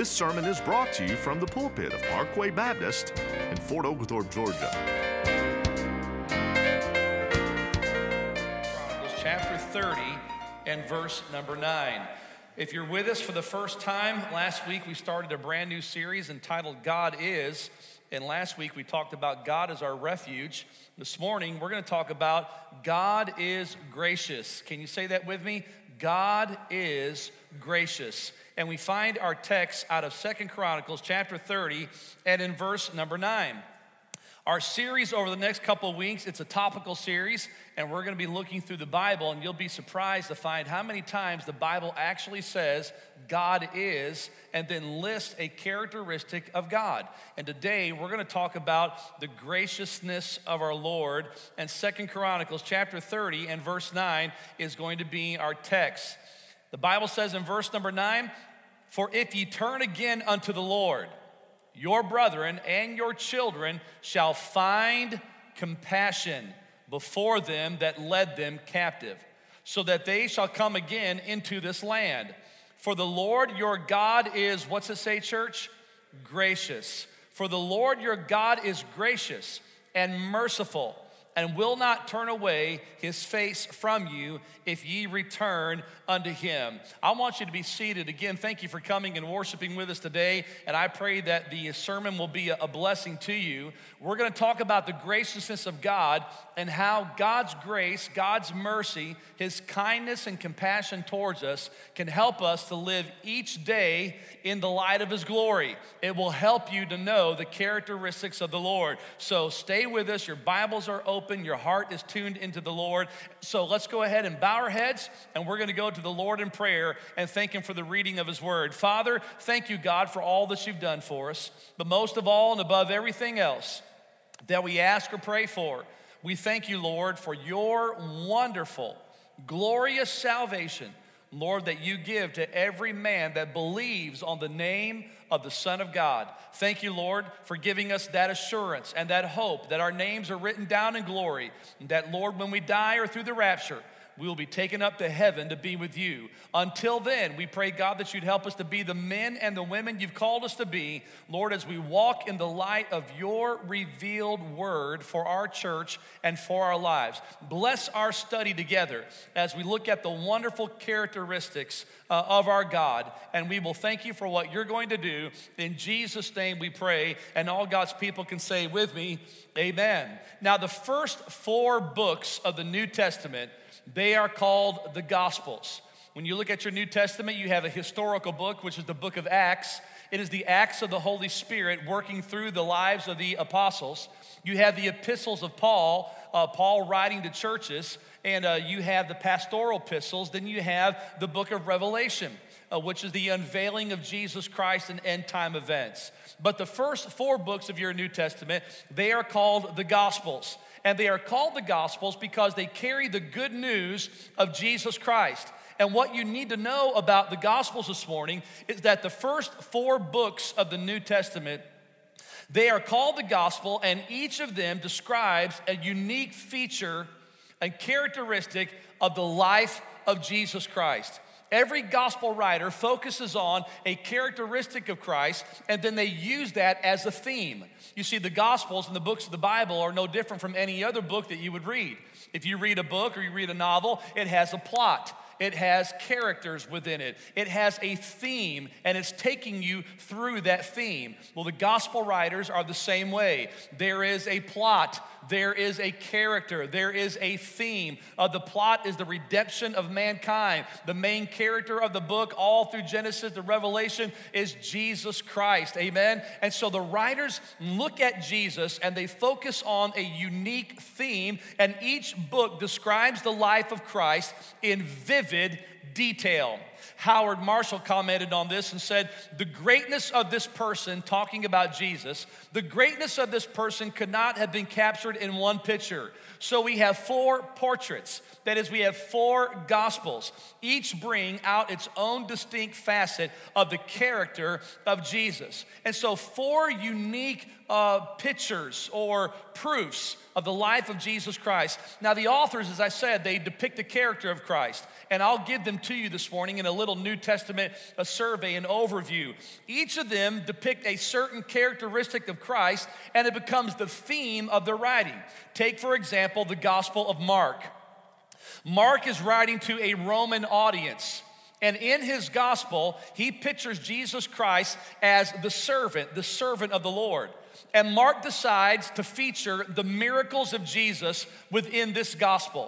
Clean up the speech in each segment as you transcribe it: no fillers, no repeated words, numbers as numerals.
This sermon is brought to you from the pulpit of Parkway Baptist in Fort Oglethorpe, Georgia. Chronicles chapter 30 and verse number 9. If you're with us for the first time, last week we started a brand new series entitled God Is. And last week we talked about God as our refuge. This morning we're going to talk about God is gracious. Can you say that with me? God is gracious. And we find our text out of 2 Chronicles chapter 30 and in verse number 9. Our series over the next couple of weeks, it's a topical series, and we're going to be looking through the Bible, and you'll be surprised to find how many times the Bible actually says God is, and then lists a characteristic of God. And today, we're going to talk about the graciousness of our Lord, and 2 Chronicles chapter 30 and verse 9 is going to be our text. The Bible says in verse number 9, "For if ye turn again unto the Lord, your brethren and your children shall find compassion before them that led them captive, so that they shall come again into this land. For the Lord your God is," what's it say, church? Gracious. "For the Lord your God is gracious and merciful, and will not turn away his face from you if ye return unto him." I want you to be seated. Again, thank you for coming and worshiping with us today, and I pray that the sermon will be a blessing to you. We're going to talk about the graciousness of God and how God's grace, God's mercy, his kindness and compassion towards us can help us to live each day in the light of his glory. It will help you to know the characteristics of the Lord. So stay with us. Your Bibles are open. Your heart is tuned into the Lord. So let's go ahead and bow our heads, and we're going to go to the Lord in prayer and thank him for the reading of his word. Father, thank you, God, for all that you've done for us. But most of all and above everything else that we ask or pray for, we thank you, Lord, for your wonderful, glorious salvation, Lord, that you give to every man that believes on the name of the Son of God. Thank you, Lord, for giving us that assurance and that hope that our names are written down in glory, and that, Lord, when we die or through the rapture, we will be taken up to heaven to be with you. Until then, we pray, God, that you'd help us to be the men and the women you've called us to be, Lord, as we walk in the light of your revealed word for our church and for our lives. Bless our study together as we look at the wonderful characteristics of our God, and we will thank you for what you're going to do. In Jesus' name we pray, and all God's people can say with me, amen. Now, the first 4 books of the New Testament, they are called the Gospels. When you look at your New Testament, you have a historical book, which is the book of Acts. It is the acts of the Holy Spirit working through the lives of the apostles. You have the epistles of Paul, Paul writing to churches, and you have the pastoral epistles. Then you have the book of Revelation, which is the unveiling of Jesus Christ and end time events. But the first 4 books of your New Testament, they are called the Gospels. And they are called the Gospels because they carry the good news of Jesus Christ. And what you need to know about the Gospels this morning is that the first 4 books of the New Testament, they are called the Gospel, and each of them describes a unique feature and characteristic of the life of Jesus Christ. Every gospel writer focuses on a characteristic of Christ, and then they use that as a theme. You see, the Gospels and the books of the Bible are no different from any other book that you would read. If you read a book or you read a novel, it has a plot. It has characters within it. It has a theme, and it's taking you through that theme. Well, the gospel writers are the same way. There is a plot. There is a character. There is a theme. The plot is the redemption of mankind. The main character of the book, all through Genesis to Revelation, is Jesus Christ. Amen? And so the writers look at Jesus, and they focus on a unique theme, and each book describes the life of Christ in vivid detail. Howard Marshall commented on this and said, "The greatness of this person," talking about Jesus, "the greatness of this person could not have been captured in one picture. So we have 4 portraits. That is, we have 4 gospels. Each bring out its own distinct facet of the character of Jesus." And so 4 unique pictures or proofs of the life of Jesus Christ. Now the authors, as I said, they depict the character of Christ. And I'll give them to you this morning in a little New Testament a survey, an overview. Each of them depict a certain characteristic of Christ, and it becomes the theme of their writing. Take, for example, the Gospel of Mark. Mark is writing to a Roman audience. And in his gospel, he pictures Jesus Christ as the servant of the Lord. And Mark decides to feature the miracles of Jesus within this gospel.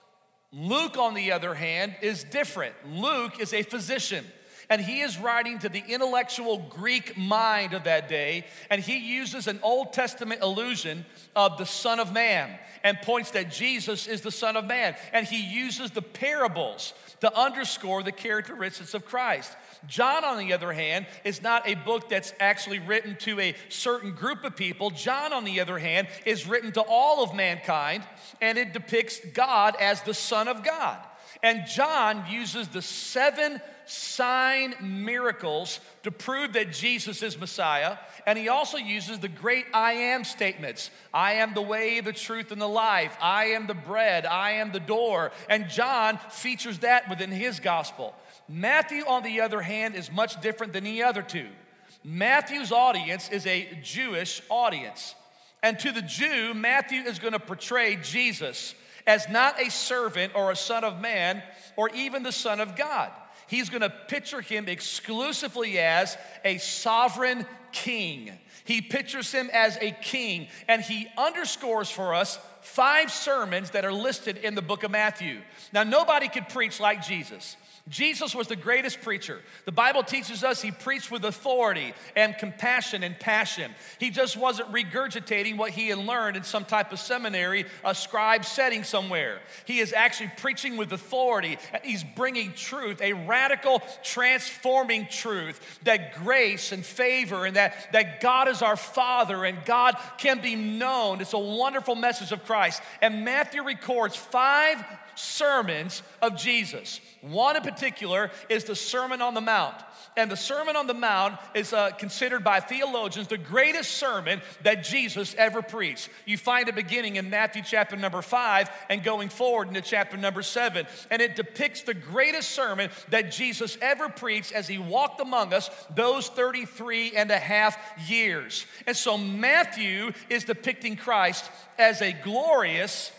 Luke, on the other hand, is different. Luke is a physician, and he is writing to the intellectual Greek mind of that day, and he uses an Old Testament allusion of the Son of Man and points that Jesus is the Son of Man. And he uses the parables to underscore the characteristics of Christ. John, on the other hand, is not a book that's actually written to a certain group of people. John, on the other hand, is written to all of mankind, and it depicts God as the Son of God. And John uses the 7 sign miracles to prove that Jesus is Messiah. And he also uses the great I am statements. I am the way, the truth, and the life. I am the bread. I am the door. And John features that within his gospel. Matthew, on the other hand, is much different than the other two. Matthew's audience is a Jewish audience. And to the Jew, Matthew is going to portray Jesus as not a servant or a son of man or even the Son of God. He's going to picture him exclusively as a sovereign king. He pictures him as a king, and he underscores for us 5 sermons that are listed in the book of Matthew. Now, nobody could preach like Jesus. Jesus was the greatest preacher. The Bible teaches us he preached with authority and compassion and passion. He just wasn't regurgitating what he had learned in some type of seminary, a scribe setting somewhere. He is actually preaching with authority. He's bringing truth, a radical, transforming truth, that grace and favor and that God is our Father and God can be known. It's a wonderful message of Christ. And Matthew records 5 sermons of Jesus. One in particular is the Sermon on the Mount. And the Sermon on the Mount is considered by theologians the greatest sermon that Jesus ever preached. You find it beginning in Matthew chapter number 5 and going forward into chapter number 7. And it depicts the greatest sermon that Jesus ever preached as he walked among us those 33 and a half years. And so Matthew is depicting Christ as a glorious,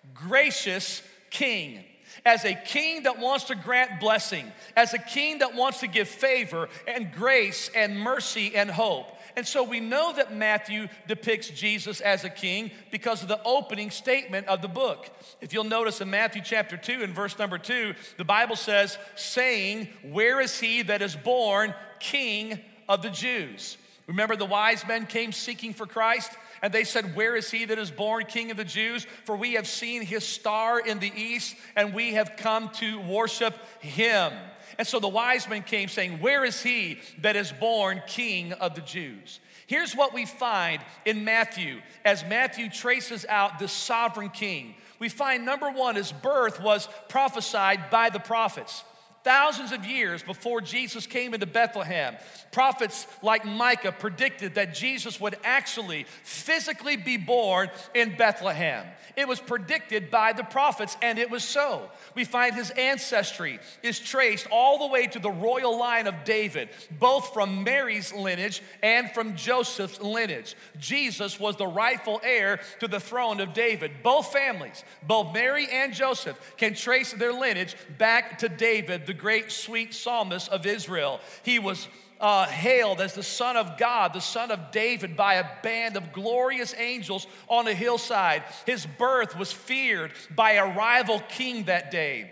gracious king. As a king that wants to grant blessing, as a king that wants to give favor and grace and mercy and hope. And so we know that Matthew depicts Jesus as a king because of the opening statement of the book. If you'll notice in Matthew chapter 2 and verse number 2, the Bible says, saying, "Where is he that is born King of the Jews?" Remember, the wise men came seeking for Christ, and they said, "Where is he that is born King of the Jews? For we have seen his star in the east, and we have come to worship him." And so the wise men came saying, "Where is he that is born King of the Jews?" Here's what we find in Matthew as Matthew traces out this sovereign king. We find, number one, his birth was prophesied by the prophets. Thousands of years before Jesus came into Bethlehem, prophets like Micah predicted that Jesus would actually physically be born in Bethlehem. It was predicted by the prophets, and it was so. We find his ancestry is traced all the way to the royal line of David, both from Mary's lineage and from Joseph's lineage. Jesus was the rightful heir to the throne of David. Both families, both Mary and Joseph, can trace their lineage back to David, the great sweet psalmist of Israel. He was hailed as the Son of God, the Son of David, by a band of glorious angels on a hillside. His birth was feared by a rival king that day.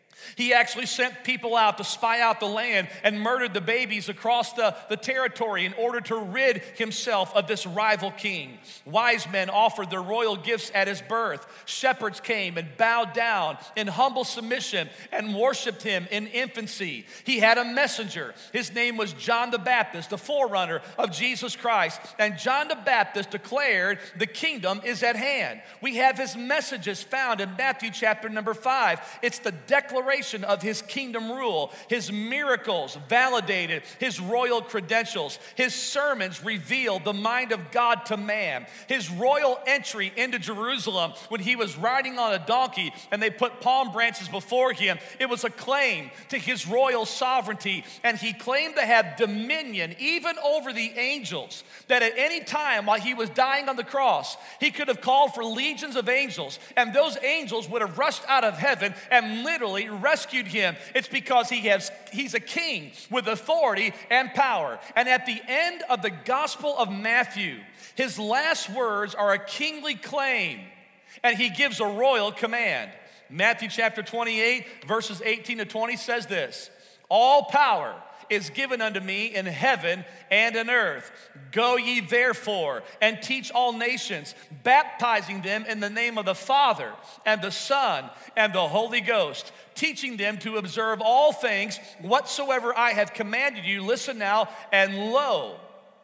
He actually sent people out to spy out the land and murdered the babies across the territory in order to rid himself of this rival king. Wise men offered their royal gifts at his birth. Shepherds came and bowed down in humble submission and worshiped him in infancy. He had a messenger. His name was John the Baptist, the forerunner of Jesus Christ. And John the Baptist declared the kingdom is at hand. We have his messages found in Matthew chapter number 5. It's the declaration declaration of his kingdom rule. His miracles validated his royal credentials. His sermons revealed the mind of God to man. His royal entry into Jerusalem when he was riding on a donkey and they put palm branches before him, it was a claim to his royal sovereignty, and he claimed to have dominion even over the angels, that at any time while he was dying on the cross, he could have called for legions of angels, and those angels would have rushed out of heaven and literally rescued him. It's because he's a king with authority and power. And at the end of the Gospel of Matthew, his last words are a kingly claim, and he gives a royal command. Matthew chapter 28, verses 18 to 20 says this: "All power is given unto me in heaven and in earth. Go ye therefore and teach all nations, baptizing them in the name of the Father and the Son and the Holy Ghost, teaching them to observe all things whatsoever I have commanded you." Listen now, "and lo,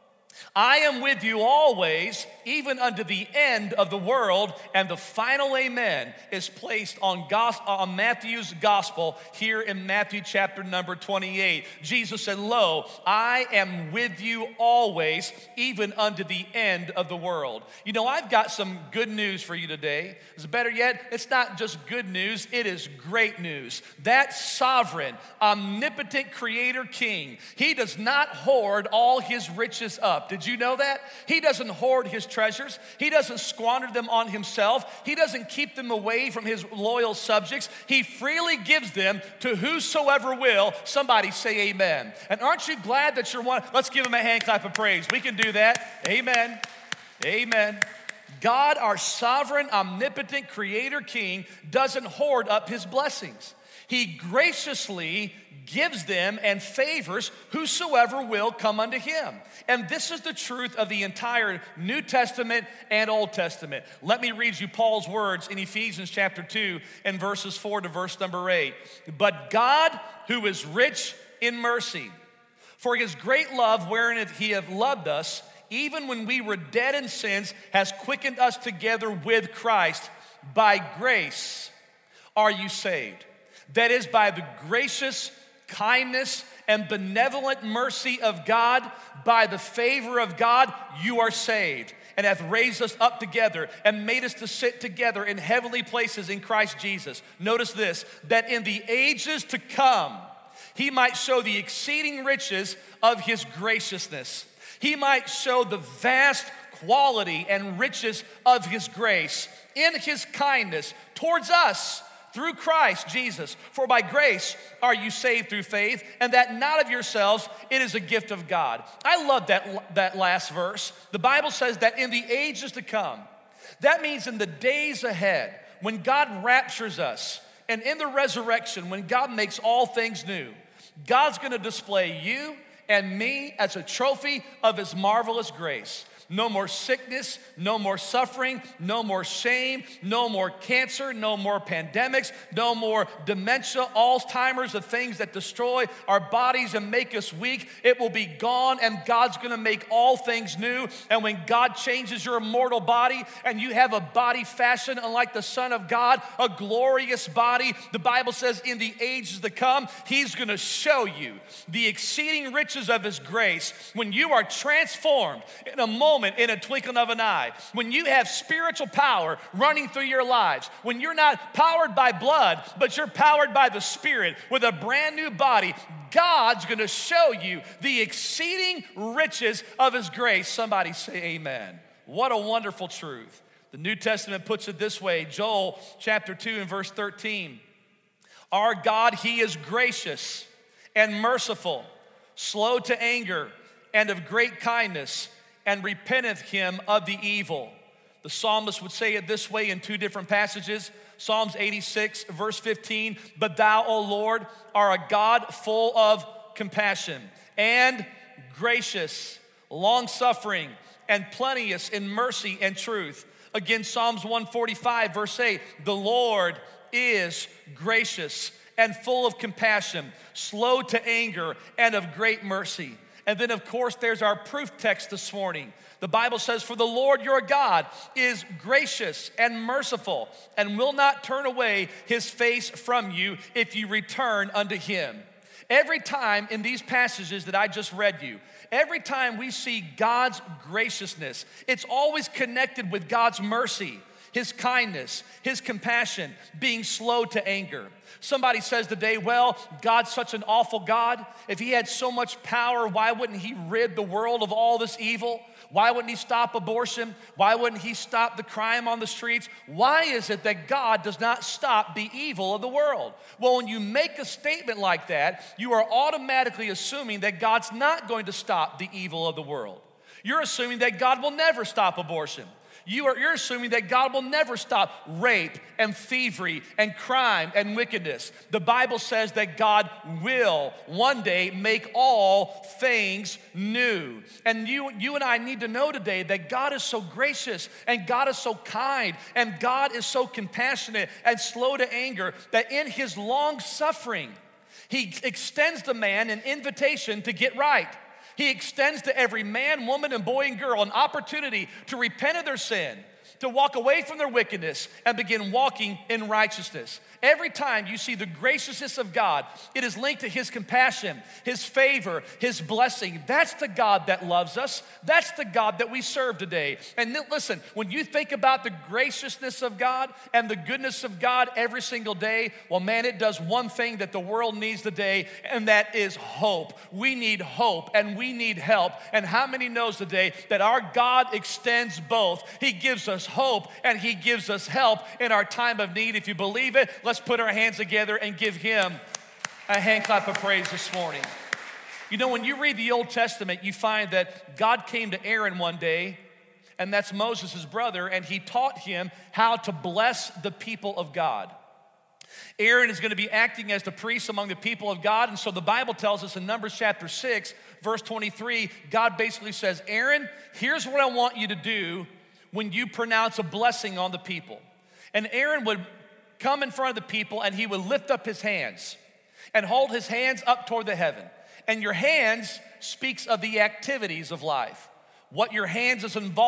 I am with you always, even unto the end of the world." And the final amen is placed on Matthew's gospel here in Matthew chapter number 28. Jesus said, "Lo, I am with you always, even unto the end of the world." You know, I've got some good news for you today. It's better yet, it's not just good news, it is great news. That sovereign, omnipotent creator king, he does not hoard all his riches up. Did you know that? He doesn't hoard his treasures. He doesn't squander them on himself. He doesn't keep them away from his loyal subjects. He freely gives them to whosoever will. Somebody say amen. And aren't you glad that you're one? Let's give him a hand clap of praise. We can do that. Amen. Amen. God, our sovereign, omnipotent creator king, doesn't hoard up his blessings. He graciously gives them and favors whosoever will come unto him. And this is the truth of the entire New Testament and Old Testament. Let me read you Paul's words in Ephesians chapter 2 and verses 4 to verse number 8. "But God, who is rich in mercy, for his great love wherein he hath loved us, even when we were dead in sins, has quickened us together with Christ. By grace are you saved." That is, by the gracious kindness and benevolent mercy of God, by the favor of God, you are saved, and hath raised us up together and made us to sit together in heavenly places in Christ Jesus. Notice this, that in the ages to come, he might show the exceeding riches of his graciousness. He might show the vast quality and riches of his grace in his kindness towards us through Christ Jesus. For by grace are you saved through faith, and that not of yourselves, it is a gift of God. I love that last verse. The Bible says that in the ages to come. That means in the days ahead, when God raptures us, and in the resurrection, when God makes all things new, God's gonna display you and me as a trophy of his marvelous grace. No more sickness, no more suffering, no more shame, no more cancer, no more pandemics, no more dementia, Alzheimer's, the things that destroy our bodies and make us weak. It will be gone, and God's gonna make all things new. And when God changes your mortal body and you have a body fashioned unlike the Son of God, a glorious body, the Bible says in the ages to come, he's gonna show you the exceeding riches of his grace when you are transformed in a moment, in a twinkling of an eye, when you have spiritual power running through your lives, when you're not powered by blood, but you're powered by the Spirit with a brand new body, God's gonna show you the exceeding riches of his grace. Somebody say amen. What a wonderful truth. The New Testament puts it this way, Joel chapter 2 and verse 13. Our God, he is gracious and merciful, slow to anger, and of great kindness, and repenteth him of the evil. The psalmist would say it this way in two different passages. Psalms 86, verse 15, "But thou, O Lord, are a God full of compassion and gracious, long-suffering, and plenteous in mercy and truth." Again, Psalms 145, verse 8, "The Lord is gracious and full of compassion, slow to anger, and of great mercy." And then, of course, there's our proof text this morning. The Bible says, "For the Lord your God is gracious and merciful and will not turn away his face from you if you return unto him." Every time in these passages that I just read you, every time we see God's graciousness, it's always connected with God's mercy, his kindness, his compassion, being slow to anger. Somebody says today, well, God's such an awful God. If he had so much power, why wouldn't he rid the world of all this evil? Why wouldn't he stop abortion? Why wouldn't he stop the crime on the streets? Why is it that God does not stop the evil of the world? Well, when you make a statement like that, you are automatically assuming that God's not going to stop the evil of the world. You're assuming that God will never stop abortion. You're assuming that God will never stop rape and thievery and crime and wickedness. The Bible says that God will one day make all things new. And you and I need to know today that God is so gracious and God is so kind and God is so compassionate and slow to anger that in his long suffering, he extends to man an invitation to get right. He extends to every man, woman, and boy and girl an opportunity to repent of their sin, to walk away from their wickedness and begin walking in righteousness. Every time you see the graciousness of God, it is linked to his compassion, his favor, his blessing. That's the God that loves us. That's the God that we serve today. And listen, when you think about the graciousness of God and the goodness of God every single day, well, man, it does one thing that the world needs today, and that is hope. We need hope and we need help. And how many knows today that our God extends both? He gives us hope and he gives us help in our time of need. If you believe it, let's put our hands together and give him a hand clap of praise this morning. You know, when you read the Old Testament, you find that God came to Aaron one day, and that's Moses' brother, and he taught him how to bless the people of God. Aaron is going to be acting as the priest among the people of God, and so the Bible tells us in Numbers chapter 6, verse 23, God basically says, Aaron, here's what I want you to do when you pronounce a blessing on the people. And Aaron would come in front of the people and he would lift up his hands and hold his hands up toward the heaven. And your hands speaks of the activities of life, what your hands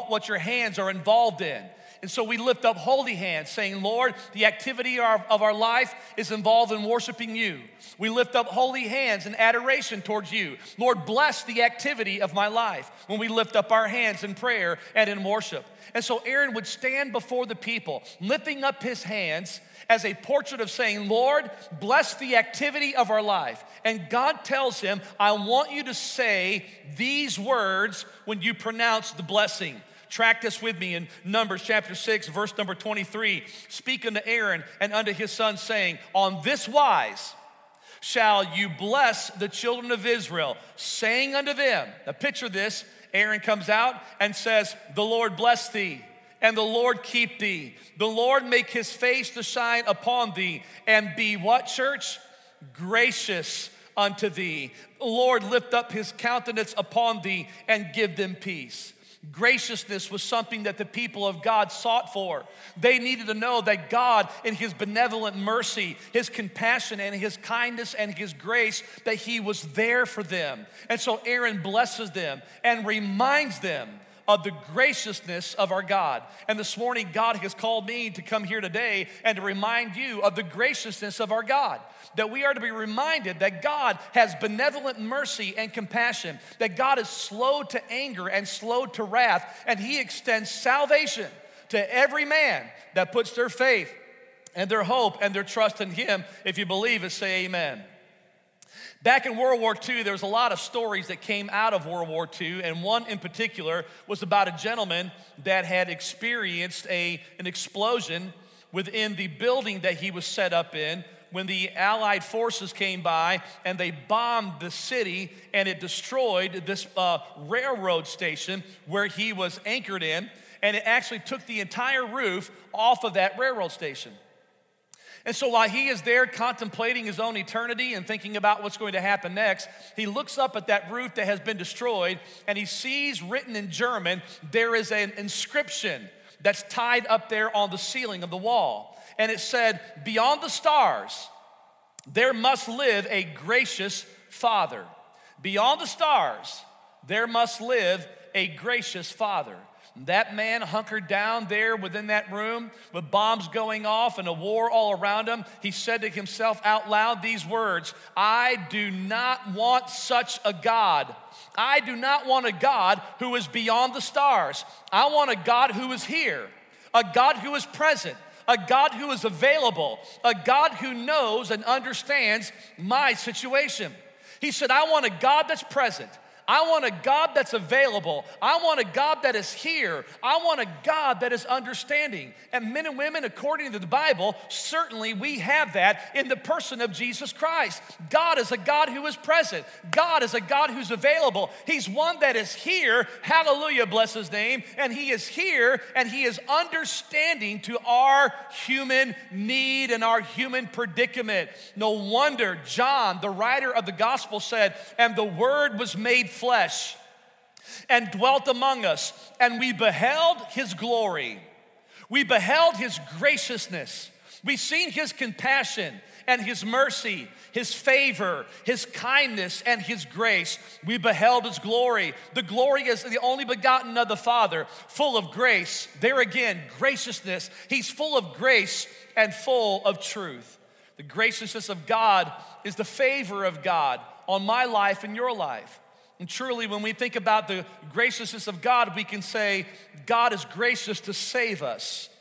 are involved in. And so we lift up holy hands saying, Lord, the activity of our life is involved in worshiping you. We lift up holy hands in adoration towards you. Lord, bless the activity of my life when we lift up our hands in prayer and in worship. And so Aaron would stand before the people, lifting up his hands as a portrait of saying, Lord, bless the activity of our life. And God tells him, I want you to say these words when you pronounce the blessing. Track this with me in Numbers chapter 6, verse number 23. Speak unto Aaron and unto his sons, saying, on this wise shall you bless the children of Israel, saying unto them, now picture this, Aaron comes out and says, the Lord bless thee, and the Lord keep thee. The Lord make his face to shine upon thee, and be what, church? Gracious unto thee. The Lord lift up his countenance upon thee, and give them peace. Graciousness was something that the people of God sought for. They needed to know that God, in his benevolent mercy, his compassion and his kindness and his grace, that he was there for them. And so Aaron blesses them and reminds them of the graciousness of our God. And this morning, God has called me to come here today and to remind you of the graciousness of our God. That we are to be reminded that God has benevolent mercy and compassion, that God is slow to anger and slow to wrath, and he extends salvation to every man that puts their faith and their hope and their trust in him. If you believe it, say amen. Back in World War II, there was a lot of stories that came out of World War II, and one in particular was about a gentleman that had experienced an explosion within the building that he was set up in when the Allied forces came by and they bombed the city, and it destroyed this railroad station where he was anchored in, and it actually took the entire roof off of that railroad station. And so while he is there contemplating his own eternity and thinking about what's going to happen next, he looks up at that roof that has been destroyed, and he sees written in German, there is an inscription that's tied up there on the ceiling of the wall. And it said, beyond the stars, there must live a gracious Father. Beyond the stars, there must live a gracious father. That man hunkered down there within that room with bombs going off and a war all around him. He said to himself out loud these words, I do not want such a God. I do not want a God who is beyond the stars. I want a God who is here, a God who is present, a God who is available, a God who knows and understands my situation. He said, I want a God that's present. I want a God that's available. I want a God that is here. I want a God that is understanding. And men and women, according to the Bible, certainly we have that in the person of Jesus Christ. God is a God who is present. God is a God who's available. He's one that is here. Hallelujah, bless his name. And he is here and he is understanding to our human need and our human predicament. No wonder John, the writer of the gospel, said, and the word was made flesh and dwelt among us, and we beheld his glory. We beheld his graciousness. We've seen his compassion and his mercy, his favor, his kindness, and his grace. We beheld his glory. The glory is the only begotten of the Father, full of grace. There again, graciousness. He's full of grace and full of truth. The graciousness of God is the favor of God on my life and your life. And truly, when we think about the graciousness of God, we can say, God is gracious to save us.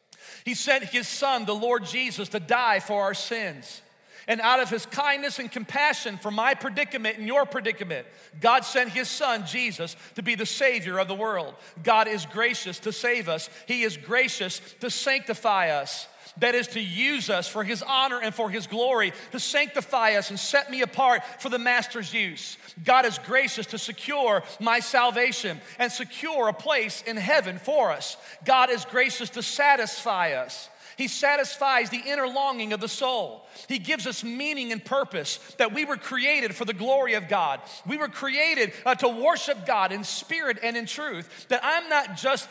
He sent his son, the Lord Jesus, to die for our sins. And out of his kindness and compassion for my predicament and your predicament, God sent his son, Jesus, to be the Savior of the world. God is gracious to save us. He is gracious to sanctify us. That is to use us for his honor and for his glory, to sanctify us and set me apart for the master's use. God is gracious to secure my salvation and secure a place in heaven for us. God is gracious to satisfy us. He satisfies the inner longing of the soul. He gives us meaning and purpose, that we were created for the glory of God. We were created to worship God in spirit and in truth. That I'm not just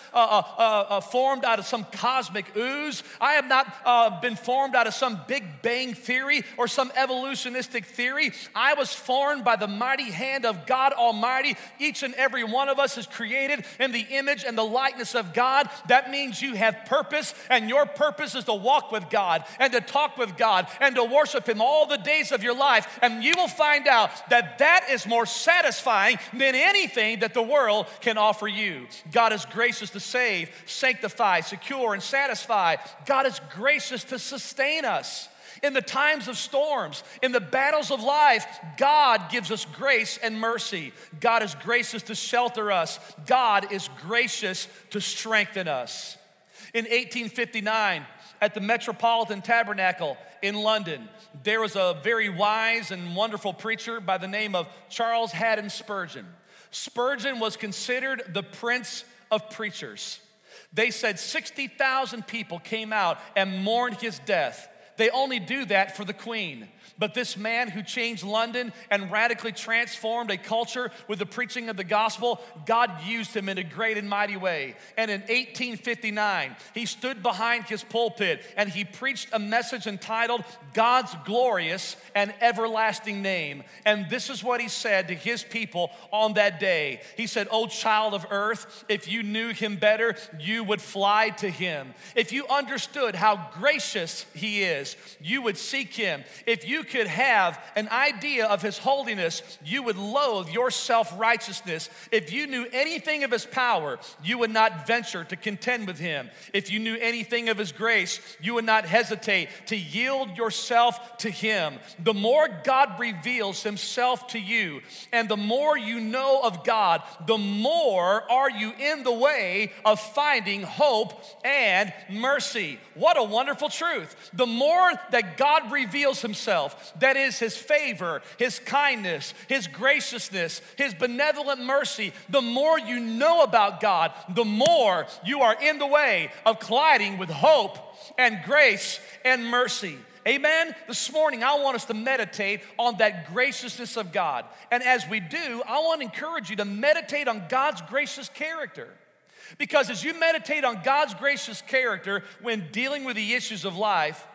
formed out of some cosmic ooze. I have not been formed out of some Big Bang theory or some evolutionistic theory. I was formed by the mighty hand of God Almighty. Each and every one of us is created in the image and the likeness of God. That means you have purpose, and your purpose is to walk with God and to talk with God and to worship him all the days of your life. And you will find out that that is more satisfying than anything that the world can offer you. God is gracious to save, sanctify, secure, and satisfy. God is gracious to sustain us. In the times of storms, in the battles of life, God gives us grace and mercy. God is gracious to shelter us. God is gracious to strengthen us. In 1859, at the Metropolitan Tabernacle in London, there was a very wise and wonderful preacher by the name of Charles Haddon Spurgeon. Spurgeon was considered the prince of preachers. They said 60,000 people came out and mourned his death. They only do that for the Queen. But this man who changed London and radically transformed a culture with the preaching of the gospel, God used him in a great and mighty way. And in 1859, he stood behind his pulpit and he preached a message entitled, God's Glorious and Everlasting Name. And this is what he said to his people on that day. He said, "O child of earth, if you knew him better, you would fly to him. If you understood how gracious he is, you would seek him. If you could have an idea of his holiness, you would loathe your self-righteousness. If you knew anything of his power, you would not venture to contend with him. If you knew anything of his grace, you would not hesitate to yield yourself to him." The more God reveals himself to you, and the more you know of God, the more are you in the way of finding hope and mercy. What a wonderful truth. The more that God reveals himself, that is his favor, his kindness, his graciousness, his benevolent mercy, the more you know about God, the more you are in the way of colliding with hope and grace and mercy. Amen? This morning, I want us to meditate on that graciousness of God. And as we do, I want to encourage you to meditate on God's gracious character. Because as you meditate on God's gracious character when dealing with the issues of life,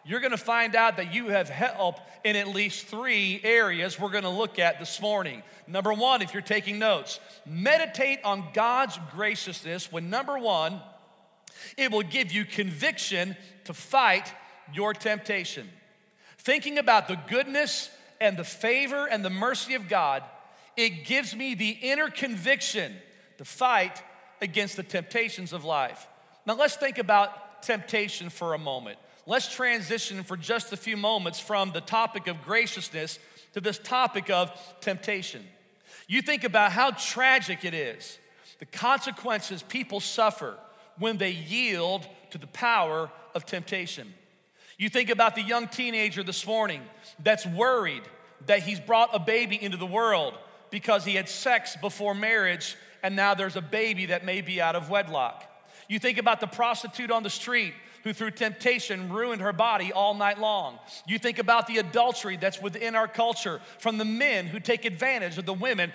you're gonna find out that you have help in at least 3 areas we're gonna look at this morning. Number 1, if you're taking notes, meditate on God's graciousness when, number 1, it will give you conviction to fight your temptation. Thinking about the goodness and the favor and the mercy of God, it gives me the inner conviction to fight against the temptations of life. Now let's think about temptation for a moment. Let's transition for just a few moments from the topic of graciousness to this topic of temptation. You think about how tragic it is, the consequences people suffer when they yield to the power of temptation. You think about the young teenager this morning that's worried that he's brought a baby into the world because he had sex before marriage and now there's a baby that may be out of wedlock. You think about the prostitute on the street who through temptation ruined her body all night long. You think about the adultery that's within our culture from the men who take advantage of the women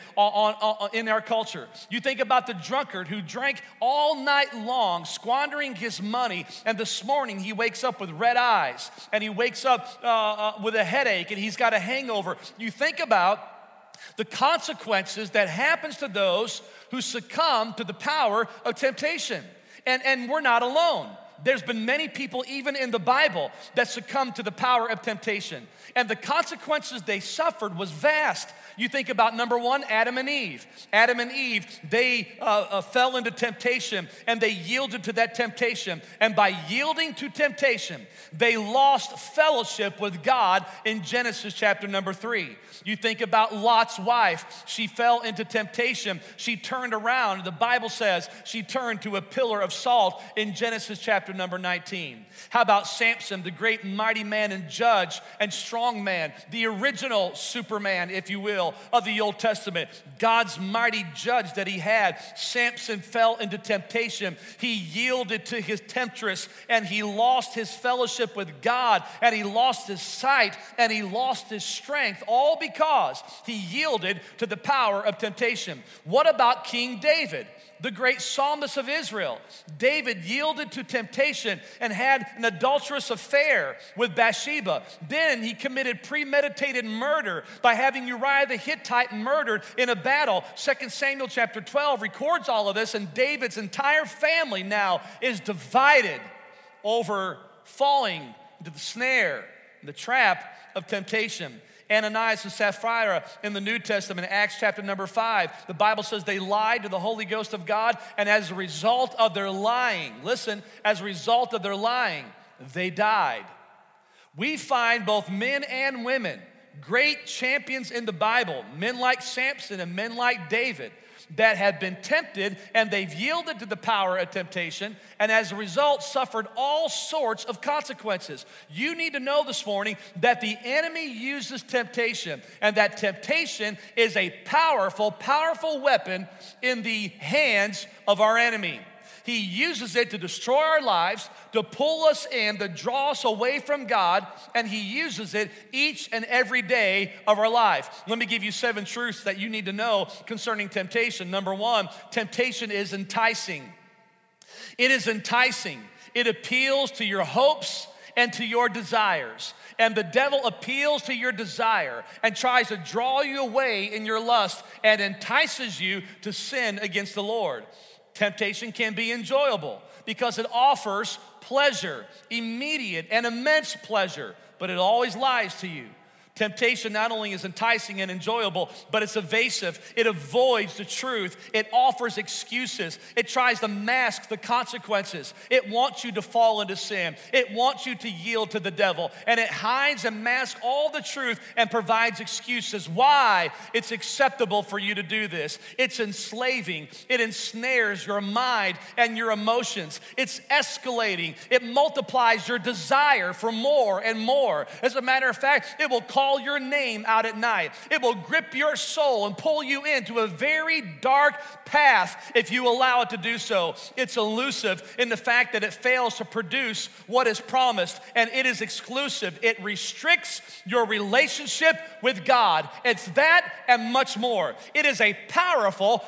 in our culture. You think about the drunkard who drank all night long, squandering his money, and this morning he wakes up with red eyes, and he wakes up with a headache, and he's got a hangover. You think about the consequences that happens to those who succumb to the power of temptation. And we're not alone. There's been many people, even in the Bible, that succumbed to the power of temptation. And the consequences they suffered was vast. You think about number 1, Adam and Eve. Adam and Eve, they fell into temptation and they yielded to that temptation. And by yielding to temptation, they lost fellowship with God in Genesis chapter number 3. You think about Lot's wife. She fell into temptation. She turned around. The Bible says she turned to a pillar of salt in Genesis chapter number 19. How about Samson, the great mighty man and judge and strong man, the original Superman, if you will, of the Old Testament, God's mighty judge that he had. Samson fell into temptation. He yielded to his temptress and he lost his fellowship with God and he lost his sight and he lost his strength, all because he yielded to the power of temptation. What about King David, the great psalmist of Israel? David yielded to temptation and had an adulterous affair with Bathsheba. Then he committed premeditated murder by having Uriah the Hittite murdered in a battle. 2 Samuel chapter 12 records all of this, and David's entire family now is divided over falling into the snare, the trap of temptation. Ananias and Sapphira in the New Testament, Acts chapter number 5, the Bible says they lied to the Holy Ghost of God, and as a result of their lying, listen, as a result of their lying, they died. We find both men and women, great champions in the Bible, men like Samson and men like David, that have been tempted and they've yielded to the power of temptation and as a result suffered all sorts of consequences. You need to know this morning that the enemy uses temptation, and that temptation is a powerful, powerful weapon in the hands of our enemy. He uses it to destroy our lives, to pull us in, to draw us away from God, and he uses it each and every day of our life. Let me give you 7 truths that you need to know concerning temptation. Number 1, temptation is enticing. It is enticing. It appeals to your hopes and to your desires. And the devil appeals to your desire and tries to draw you away in your lust and entices you to sin against the Lord. Temptation can be enjoyable because it offers pleasure, immediate and immense pleasure, but it always lies to you. Temptation not only is enticing and enjoyable, but it's evasive. It avoids the truth. It offers excuses. It tries to mask the consequences. It wants you to fall into sin. It wants you to yield to the devil. And it hides and masks all the truth and provides excuses why it's acceptable for you to do this. It's enslaving. It ensnares your mind and your emotions. It's escalating. It multiplies your desire for more and more. As a matter of fact, it will cause call your name out at night. It will grip your soul and pull you into a very dark path if you allow it to do so. It's elusive in the fact that it fails to produce what is promised, and it is exclusive. It restricts your relationship with God. It's that and much more. It is a powerful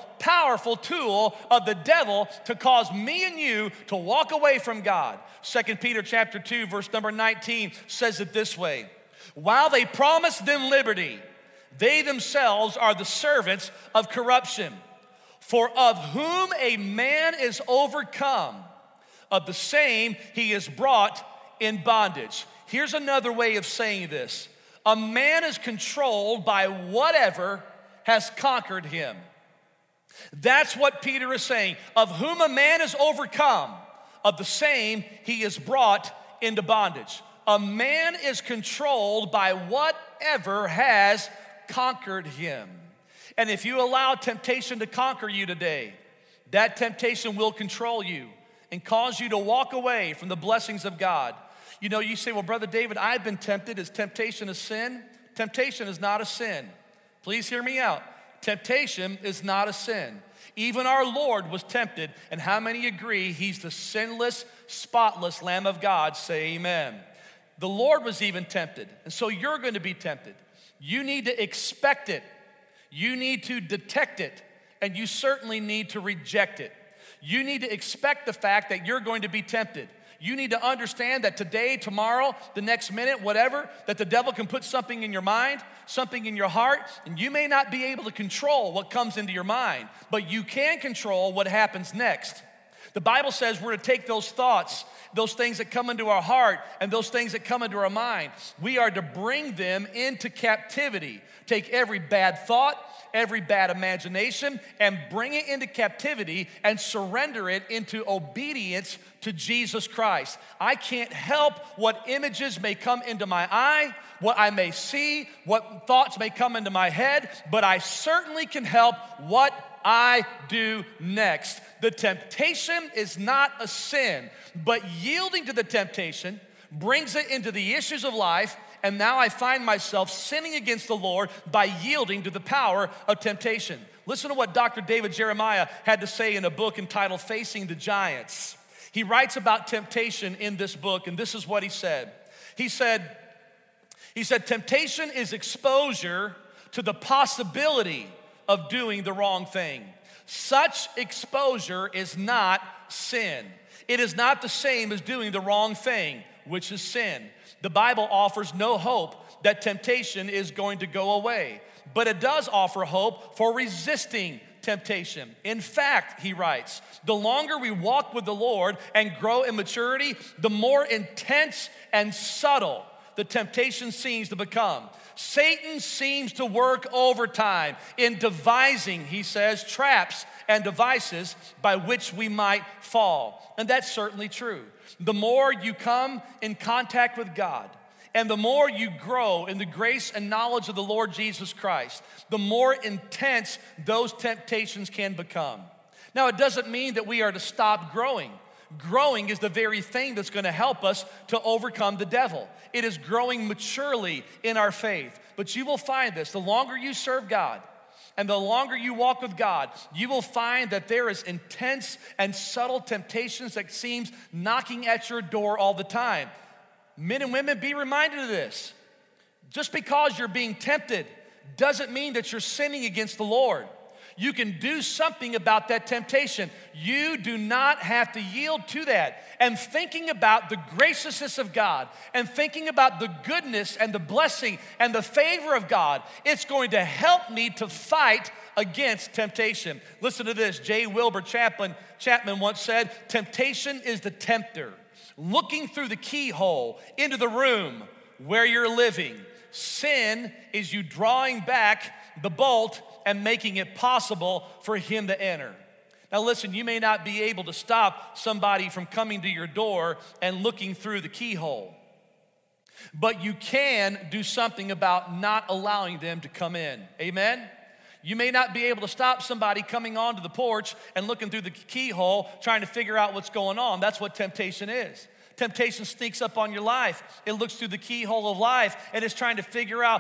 tool of the devil to cause me and you to walk away from God. 2 Peter chapter 2, verse number 19 says it this way: while they promise them liberty, they themselves are the servants of corruption. For of whom a man is overcome, of the same he is brought in bondage. Here's another way of saying this: a man is controlled by whatever has conquered him. That's what Peter is saying. Of whom a man is overcome, of the same he is brought into bondage. A man is controlled by whatever has conquered him. And if you allow temptation to conquer you today, that temptation will control you and cause you to walk away from the blessings of God. You know, you say, well, Brother David, I've been tempted. Is temptation a sin? Temptation is not a sin. Please hear me out. Temptation is not a sin. Even our Lord was tempted, and how many agree he's the sinless, spotless Lamb of God? Say amen. The Lord was even tempted, and so you're going to be tempted. You need to expect it. You need to detect it, and you certainly need to reject it. You need to expect the fact that you're going to be tempted. You need to understand that today, tomorrow, the next minute, whatever, that the devil can put something in your mind, something in your heart, and you may not be able to control what comes into your mind, but you can control what happens next. The Bible says we're to take those thoughts, those things that come into our heart, and those things that come into our mind. We are to bring them into captivity. Take every bad thought, every bad imagination, and bring it into captivity and surrender it into obedience to Jesus Christ. I can't help what images may come into my eye, what I may see, what thoughts may come into my head, but I certainly can help what I do next. The temptation is not a sin, but yielding to the temptation brings it into the issues of life, and now I find myself sinning against the Lord by yielding to the power of temptation. Listen to what Dr. David Jeremiah had to say in a book entitled Facing the Giants. He writes about temptation in this book, and this is what he said. He said, temptation is exposure to the possibility of doing the wrong thing. Such exposure is not sin. It is not the same as doing the wrong thing, which is sin. The Bible offers no hope that temptation is going to go away, but it does offer hope for resisting temptation. In fact, he writes, the longer we walk with the Lord and grow in maturity, the more intense and subtle the temptation seems to become. Satan seems to work overtime in devising, he says, traps and devices by which we might fall. And that's certainly true. The more you come in contact with God, and the more you grow in the grace and knowledge of the Lord Jesus Christ, the more intense those temptations can become. Now, it doesn't mean that we are to stop growing. Growing is the very thing that's going to help us to overcome the devil. It is growing maturely in our faith. But you will find this, the longer you serve God and the longer you walk with God, you will find that there is intense and subtle temptations that seems knocking at your door all the time. Men and women, be reminded of this. Just because you're being tempted doesn't mean that you're sinning against the Lord. You can do something about that temptation. You do not have to yield to that. And thinking about the graciousness of God and thinking about the goodness and the blessing and the favor of God, it's going to help me to fight against temptation. Listen to this. J. Wilbur Chapman once said, temptation is the tempter looking through the keyhole into the room where you're living. Sin is you drawing back the bolt and making it possible for him to enter. Now listen, you may not be able to stop somebody from coming to your door and looking through the keyhole, but you can do something about not allowing them to come in. Amen? You may not be able to stop somebody coming onto the porch and looking through the keyhole trying to figure out what's going on. That's what temptation is. Temptation sneaks up on your life. It looks through the keyhole of life and it's trying to figure out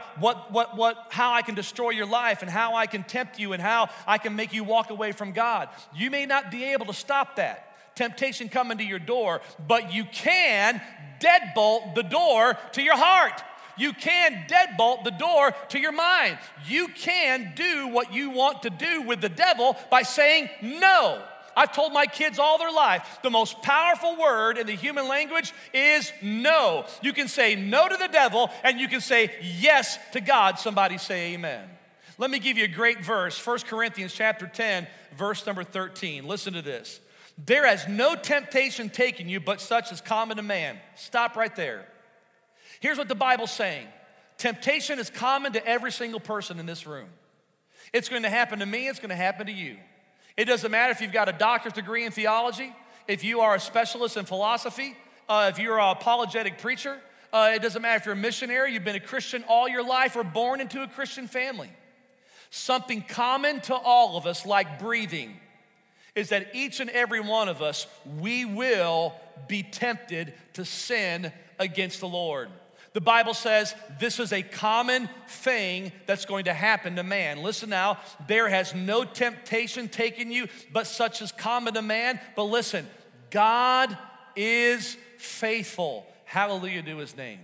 how I can destroy your life and how I can tempt you and how I can make you walk away from God. You may not be able to stop that temptation coming to your door, but you can deadbolt the door to your heart. You can deadbolt the door to your mind. You can do what you want to do with the devil by saying no. I've told my kids all their life, the most powerful word in the human language is no. You can say no to the devil and you can say yes to God. Somebody say amen. Let me give you a great verse, 1 Corinthians chapter 10, verse number 13. Listen to this. There has no temptation taken you but such as common to man. Stop right there. Here's what the Bible's saying. Temptation is common to every single person in this room. It's going to happen to me, it's going to happen to you. It doesn't matter if you've got a doctorate degree in theology, if you are a specialist in philosophy, if you're an apologetic preacher, it doesn't matter if you're a missionary, you've been a Christian all your life or born into a Christian family. Something common to all of us, like breathing, is that each and every one of us, we will be tempted to sin against the Lord. The Bible says this is a common thing that's going to happen to man. Listen now, there has no temptation taken you but such as common to man. But listen, God is faithful. Hallelujah to his name.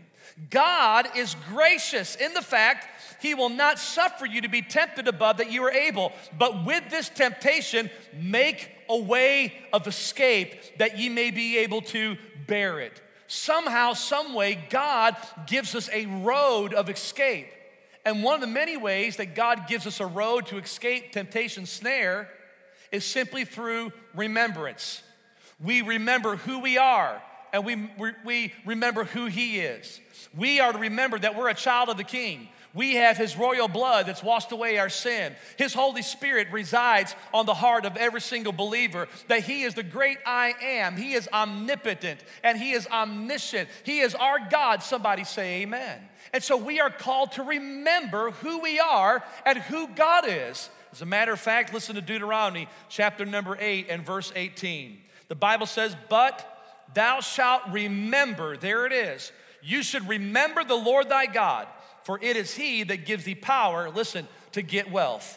God is gracious in the fact he will not suffer you to be tempted above that you are able, but with this temptation make a way of escape that ye may be able to bear it. Somehow, some way, God gives us a road of escape. And one of the many ways that God gives us a road to escape temptation's snare is simply through remembrance. We remember who we are, and we remember who he is. We are to remember that we're a child of the King. We have his royal blood that's washed away our sin. His Holy Spirit resides on the heart of every single believer, that he is the great I am. He is omnipotent and he is omniscient. He is our God. Somebody say amen. And so we are called to remember who we are and who God is. As a matter of fact, listen to Deuteronomy chapter number 8 and verse 18. The Bible says, but thou shalt remember, there it is, you should remember the Lord thy God, for it is he that gives thee power, listen, to get wealth.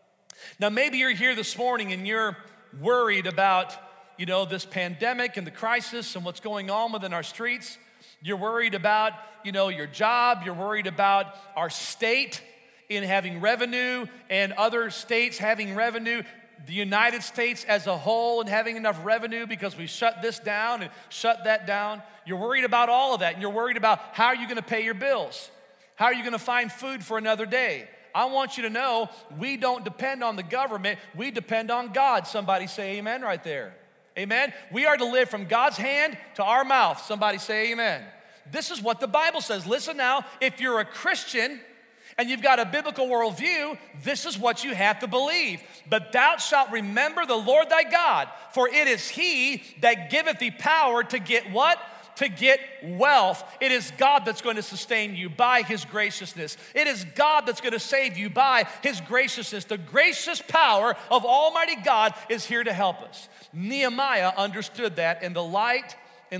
Now, maybe you're here this morning and you're worried about, this pandemic and the crisis and what's going on within our streets. You're worried about, your job. You're worried about our state in having revenue and other states having revenue. The United States as a whole and having enough revenue because we shut this down and shut that down. You're worried about all of that, and you're worried about how are you going to pay your bills? How are you going to find food for another day? I want you to know we don't depend on the government. We depend on God. Somebody say amen right there. Amen? We are to live from God's hand to our mouth. Somebody say amen. This is what the Bible says. Listen now, if you're a Christian and you've got a biblical worldview, this is what you have to believe. But thou shalt remember the Lord thy God, for it is he that giveth thee power to get what? To get wealth. It is God that's going to sustain you by his graciousness. It is God that's going to save you by his graciousness. The gracious power of Almighty God is here to help us. Nehemiah understood that in light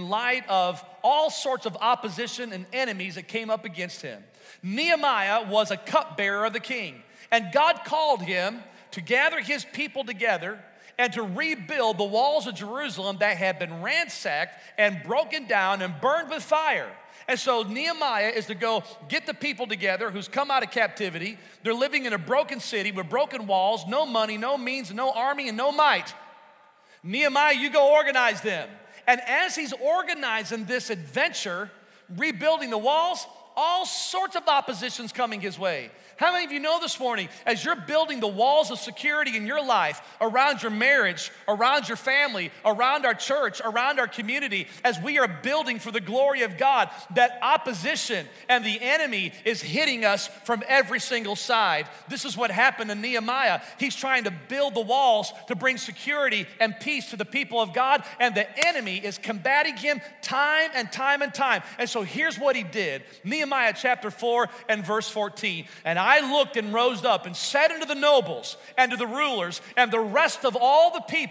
of all sorts of opposition and enemies that came up against him. Nehemiah was a cupbearer of the king, and God called him to gather his people together and to rebuild the walls of Jerusalem that had been ransacked and broken down and burned with fire. And so Nehemiah is to go get the people together who's come out of captivity. They're living in a broken city with broken walls, no money, no means, no army, and no might. Nehemiah, you go organize them. And as he's organizing this adventure, rebuilding the walls, all sorts of opposition's coming his way. How many of you know this morning, as you're building the walls of security in your life, around your marriage, around your family, around our church, around our community, as we are building for the glory of God, that opposition and the enemy is hitting us from every single side. This is what happened to Nehemiah. He's trying to build the walls to bring security and peace to the people of God, and the enemy is combating him time and time and time. And so here's what he did. Nehemiah chapter 4 and verse 14. And I looked and rose up and said unto the nobles and to the rulers and the rest of all the people,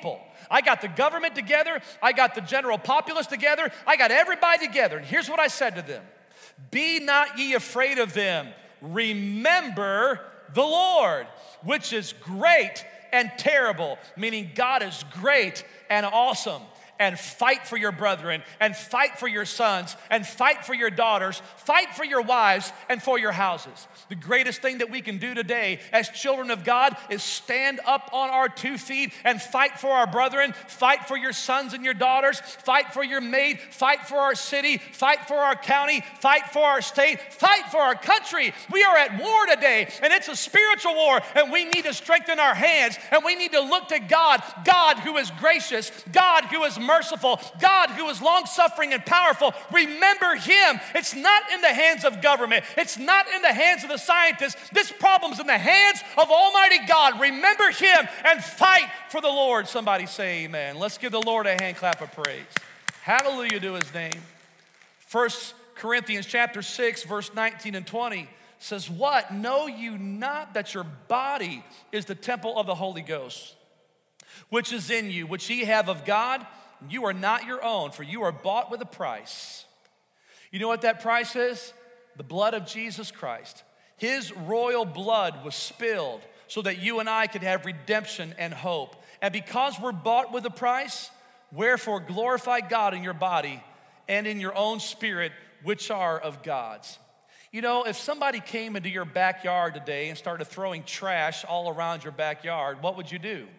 I got the government together. I got the general populace together. I got everybody together. And here's what I said to them. Be not ye afraid of them. Remember the Lord, which is great and terrible, meaning God is great and awesome. And fight for your brethren, and fight for your sons, and fight for your daughters, fight for your wives, and for your houses. The greatest thing that we can do today as children of God is stand up on our 2 feet and fight for our brethren, fight for your sons and your daughters, fight for your maid, fight for our city, fight for our county, fight for our state, fight for our country. We are at war today, and it's a spiritual war, and we need to strengthen our hands, and we need to look to God, God who is gracious, God who is merciful, God who is long-suffering and powerful. Remember him. It's not in the hands of government. It's not in the hands of the scientists. This problem's in the hands of Almighty God. Remember him and fight for the Lord. Somebody say amen. Let's give the Lord a hand clap of praise. Hallelujah to his name. 1 Corinthians chapter 6, verse 19 and 20 says, what? Know you not that your body is the temple of the Holy Ghost, which is in you, which ye have of God? You are not your own, for you are bought with a price. You know what that price is? The blood of Jesus Christ. His royal blood was spilled so that you and I could have redemption and hope. And because we're bought with a price, wherefore glorify God in your body and in your own spirit, which are of God's. You know, if somebody came into your backyard today and started throwing trash all around your backyard, what would you do?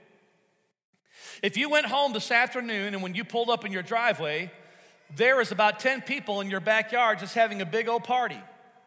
If you went home this afternoon and when you pulled up in your driveway, there was about 10 people in your backyard just having a big old party.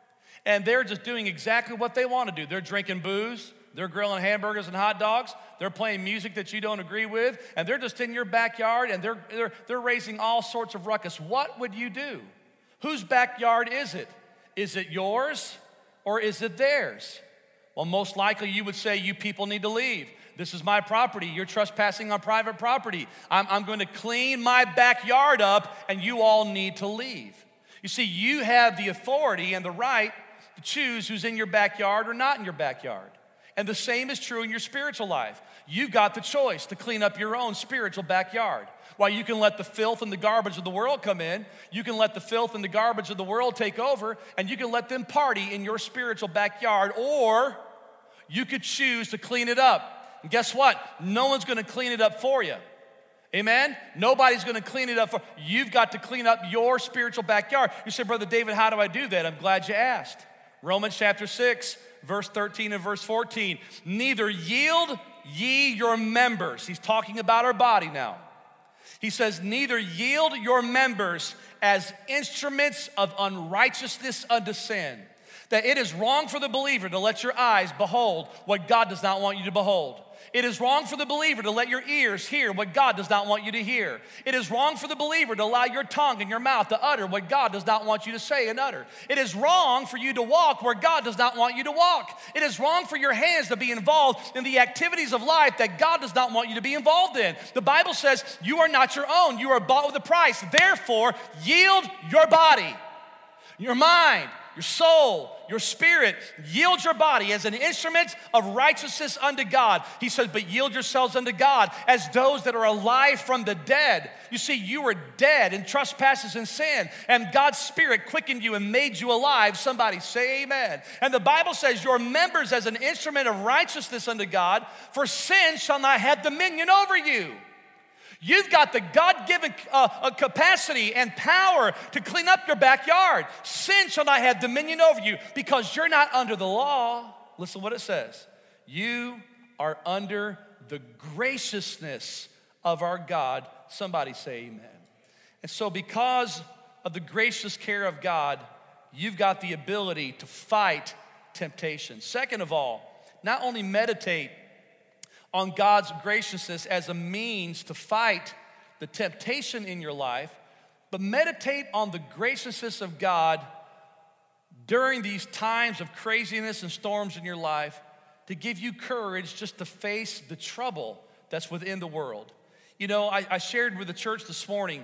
And they're just doing exactly what they want to do. They're drinking booze, they're grilling hamburgers and hot dogs, they're playing music that you don't agree with, and they're just in your backyard and they're raising all sorts of ruckus. What would you do? Whose backyard is it? Is it yours or is it theirs? Well, most likely you would say, you people need to leave. This is my property. You're trespassing on private property. I'm going to clean my backyard up, and you all need to leave. You see, you have the authority and the right to choose who's in your backyard or not in your backyard. And the same is true in your spiritual life. You've got the choice to clean up your own spiritual backyard. While you can let the filth and the garbage of the world come in, you can let the filth and the garbage of the world take over, and you can let them party in your spiritual backyard, or you could choose to clean it up. And guess what? No one's going to clean it up for you. Amen? Nobody's going to clean it up for you. You've got to clean up your spiritual backyard. You say, Brother David, how do I do that? I'm glad you asked. Romans chapter 6, verse 13 and verse 14. Neither yield ye your members. He's talking about our body now. He says, neither yield your members as instruments of unrighteousness unto sin. That it is wrong for the believer to let your eyes behold what God does not want you to behold. It is wrong for the believer to let your ears hear what God does not want you to hear. It is wrong for the believer to allow your tongue and your mouth to utter what God does not want you to say and utter. It is wrong for you to walk where God does not want you to walk. It is wrong for your hands to be involved in the activities of life that God does not want you to be involved in. The Bible says you are not your own. You are bought with a price. Therefore, yield your body, your mind, your soul, your spirit, yield your body as an instrument of righteousness unto God. He says, but yield yourselves unto God as those that are alive from the dead. You see, you were dead in trespasses and sin, and God's Spirit quickened you and made you alive. Somebody say amen. And the Bible says, your members as an instrument of righteousness unto God, for sin shall not have dominion over you. You've got the God-given capacity and power to clean up your backyard. Sin shall not have dominion over you because you're not under the law. Listen to what it says. You are under the graciousness of our God. Somebody say amen. And so because of the gracious care of God, you've got the ability to fight temptation. Second of all, not only meditate on God's graciousness as a means to fight the temptation in your life, but meditate on the graciousness of God during these times of craziness and storms in your life to give you courage just to face the trouble that's within the world. You know, I shared with the church this morning,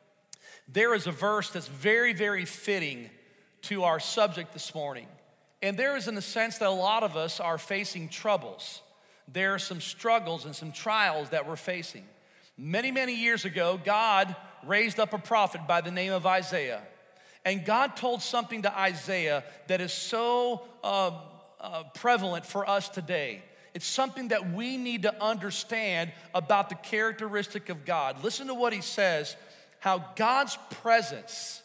there is a verse that's very, very fitting to our subject this morning. And there is in the sense that a lot of us are facing troubles. There are some struggles and some trials that we're facing. Many, many years ago, God raised up a prophet by the name of Isaiah. And God told something to Isaiah that is so prevalent for us today. It's something that we need to understand about the characteristic of God. Listen to what he says, how God's presence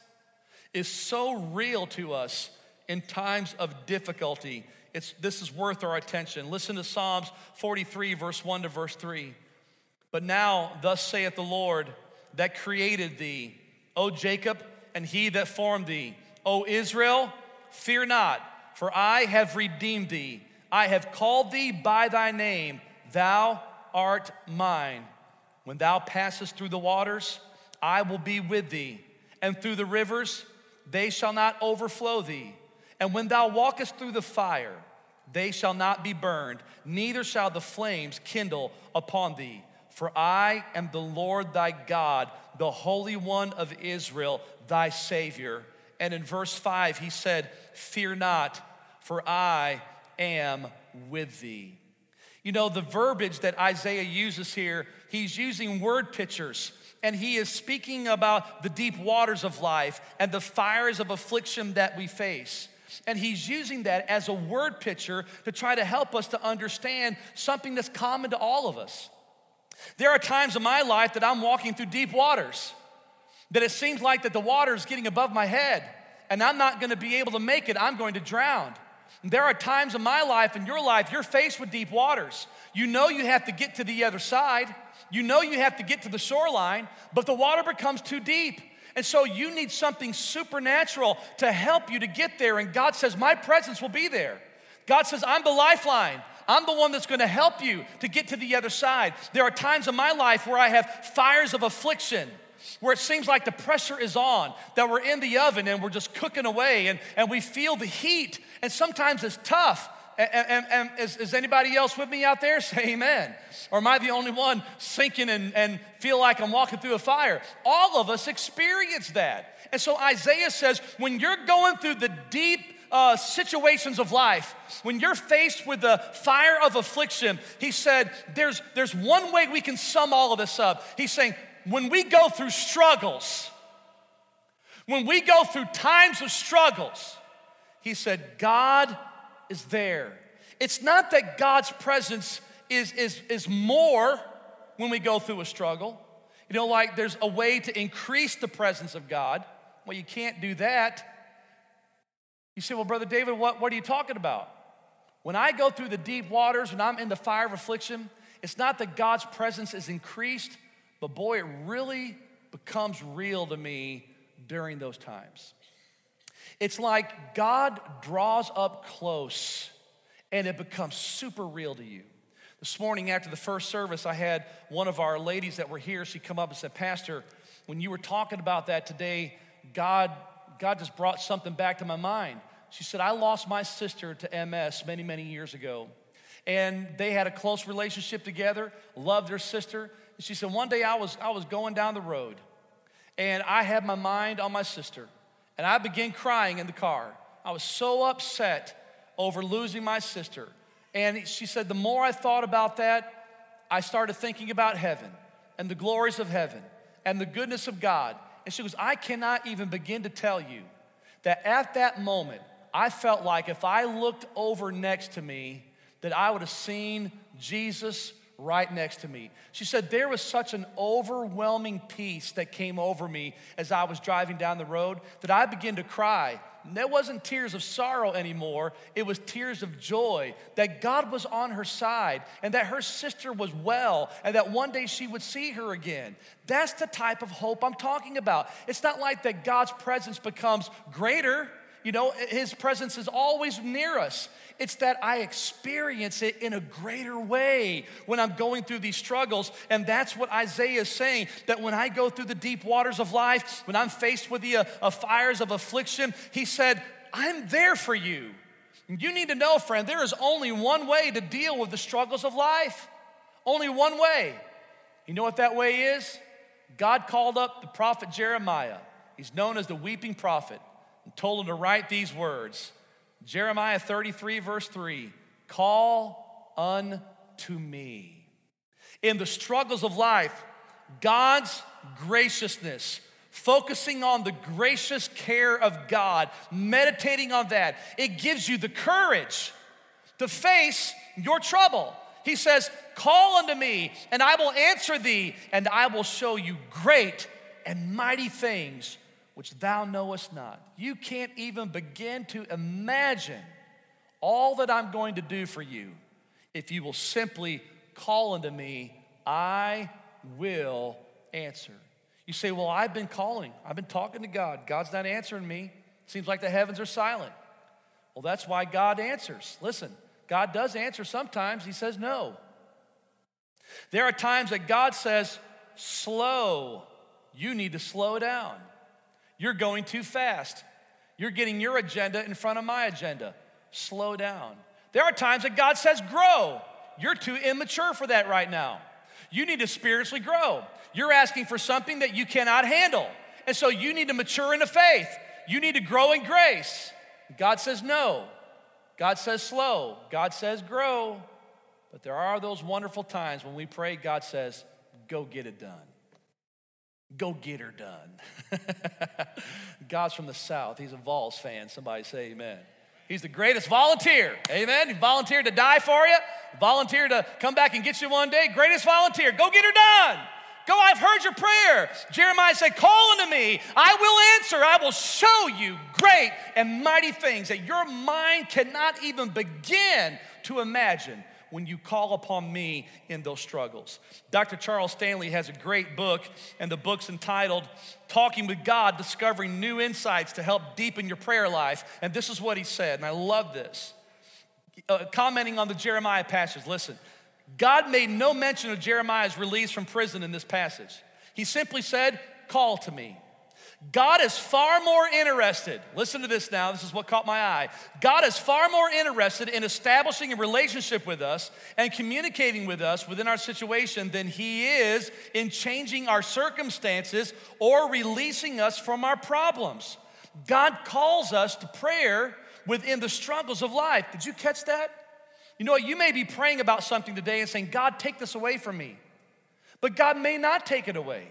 is so real to us in times of difficulty. This is worth our attention. Listen to Psalms 43, verse 1 to verse 3. But now, thus saith the Lord, that created thee, O Jacob, and he that formed thee. O Israel, fear not, for I have redeemed thee. I have called thee by thy name. Thou art mine. When thou passest through the waters, I will be with thee. And through the rivers, they shall not overflow thee. And when thou walkest through the fire, they shall not be burned, neither shall the flames kindle upon thee. For I am the Lord thy God, the Holy One of Israel, thy Savior. And in verse 5, he said, fear not, for I am with thee. You know, the verbiage that Isaiah uses here, he's using word pictures. And he is speaking about the deep waters of life and the fires of affliction that we face. And he's using that as a word picture to try to help us to understand something that's common to all of us. There are times in my life that I'm walking through deep waters, that it seems like that the water is getting above my head, and I'm not gonna be able to make it, I'm going to drown. And there are times in my life, in your life, you're faced with deep waters. You know you have to get to the other side. You know you have to get to the shoreline, but the water becomes too deep. And so you need something supernatural to help you to get there. And God says, my presence will be there. God says, I'm the lifeline. I'm the one that's gonna help you to get to the other side. There are times in my life where I have fires of affliction, where it seems like the pressure is on, that we're in the oven and we're just cooking away and we feel the heat, and sometimes it's tough. And is anybody else with me out there? Say amen. Or am I the only one sinking and feel like I'm walking through a fire? All of us experience that. And so Isaiah says, when you're going through the deep situations of life, when you're faced with the fire of affliction, he said, there's one way we can sum all of this up. He's saying, when we go through struggles, when we go through times of struggles, he said, God is there. It's not that God's presence is more when we go through a struggle. You know, like there's a way to increase the presence of God. Well, you can't do that. You say, well, Brother David, what are you talking about? When I go through the deep waters, when I'm in the fire of affliction, it's not that God's presence is increased, but boy, it really becomes real to me during those times. It's like God draws up close and it becomes super real to you. This morning after the first service, I had one of our ladies that were here, she come up and said, Pastor, when you were talking about that today, God just brought something back to my mind. She said, I lost my sister to MS many, many years ago. And they had a close relationship together, loved their sister. And she said, one day I was going down the road and I had my mind on my sister. And I began crying in the car. I was so upset over losing my sister. And she said, the more I thought about that, I started thinking about heaven and the glories of heaven and the goodness of God. And she goes, I cannot even begin to tell you that at that moment, I felt like if I looked over next to me, that I would have seen Jesus right next to me. She said, there was such an overwhelming peace that came over me as I was driving down the road that I began to cry. And that wasn't tears of sorrow anymore. It was tears of joy that God was on her side and that her sister was well and that one day she would see her again. That's the type of hope I'm talking about. It's not like that God's presence becomes greater. You know, his presence is always near us. It's that I experience it in a greater way when I'm going through these struggles. And that's what Isaiah is saying, that when I go through the deep waters of life, when I'm faced with the fires of affliction, he said, I'm there for you. And you need to know, friend, there is only one way to deal with the struggles of life. Only one way. You know what that way is? God called up the prophet Jeremiah. He's known as the weeping prophet, and told him to write these words. Jeremiah 33, verse 3, call unto me. In the struggles of life, God's graciousness, focusing on the gracious care of God, meditating on that, it gives you the courage to face your trouble. He says, call unto me, and I will answer thee, and I will show you great and mighty things which thou knowest not. You can't even begin to imagine all that I'm going to do for you if you will simply call unto me. I will answer. You say, well, I've been calling. I've been talking to God. God's not answering me. Seems like the heavens are silent. Well, that's why God answers. Listen, God does answer sometimes. He says no. There are times that God says, slow. You need to slow down. You're going too fast. You're getting your agenda in front of my agenda. Slow down. There are times that God says, grow. You're too immature for that right now. You need to spiritually grow. You're asking for something that you cannot handle. And so you need to mature in the faith. You need to grow in grace. God says no. God says slow. God says grow. But there are those wonderful times when we pray, God says, go get it done. Go get her done. God's from the South. He's a Vols fan. Somebody say amen. He's the greatest volunteer. Amen. He volunteered to die for you. Volunteered to come back and get you one day. Greatest volunteer. Go get her done. Go, I've heard your prayer. Jeremiah said, call unto me. I will answer. I will show you great and mighty things that your mind cannot even begin to imagine when you call upon me in those struggles. Dr. Charles Stanley has a great book, and the book's entitled Talking with God, Discovering New Insights to Help Deepen Your Prayer Life. And this is what he said, and I love this. Commenting on the Jeremiah passage, listen, God made no mention of Jeremiah's release from prison in this passage. He simply said, call to me. God is far more interested, listen to this now, this is what caught my eye. God is far more interested in establishing a relationship with us and communicating with us within our situation than he is in changing our circumstances or releasing us from our problems. God calls us to prayer within the struggles of life. Did you catch that? You know what, you may be praying about something today and saying, God, take this away from me. But God may not take it away.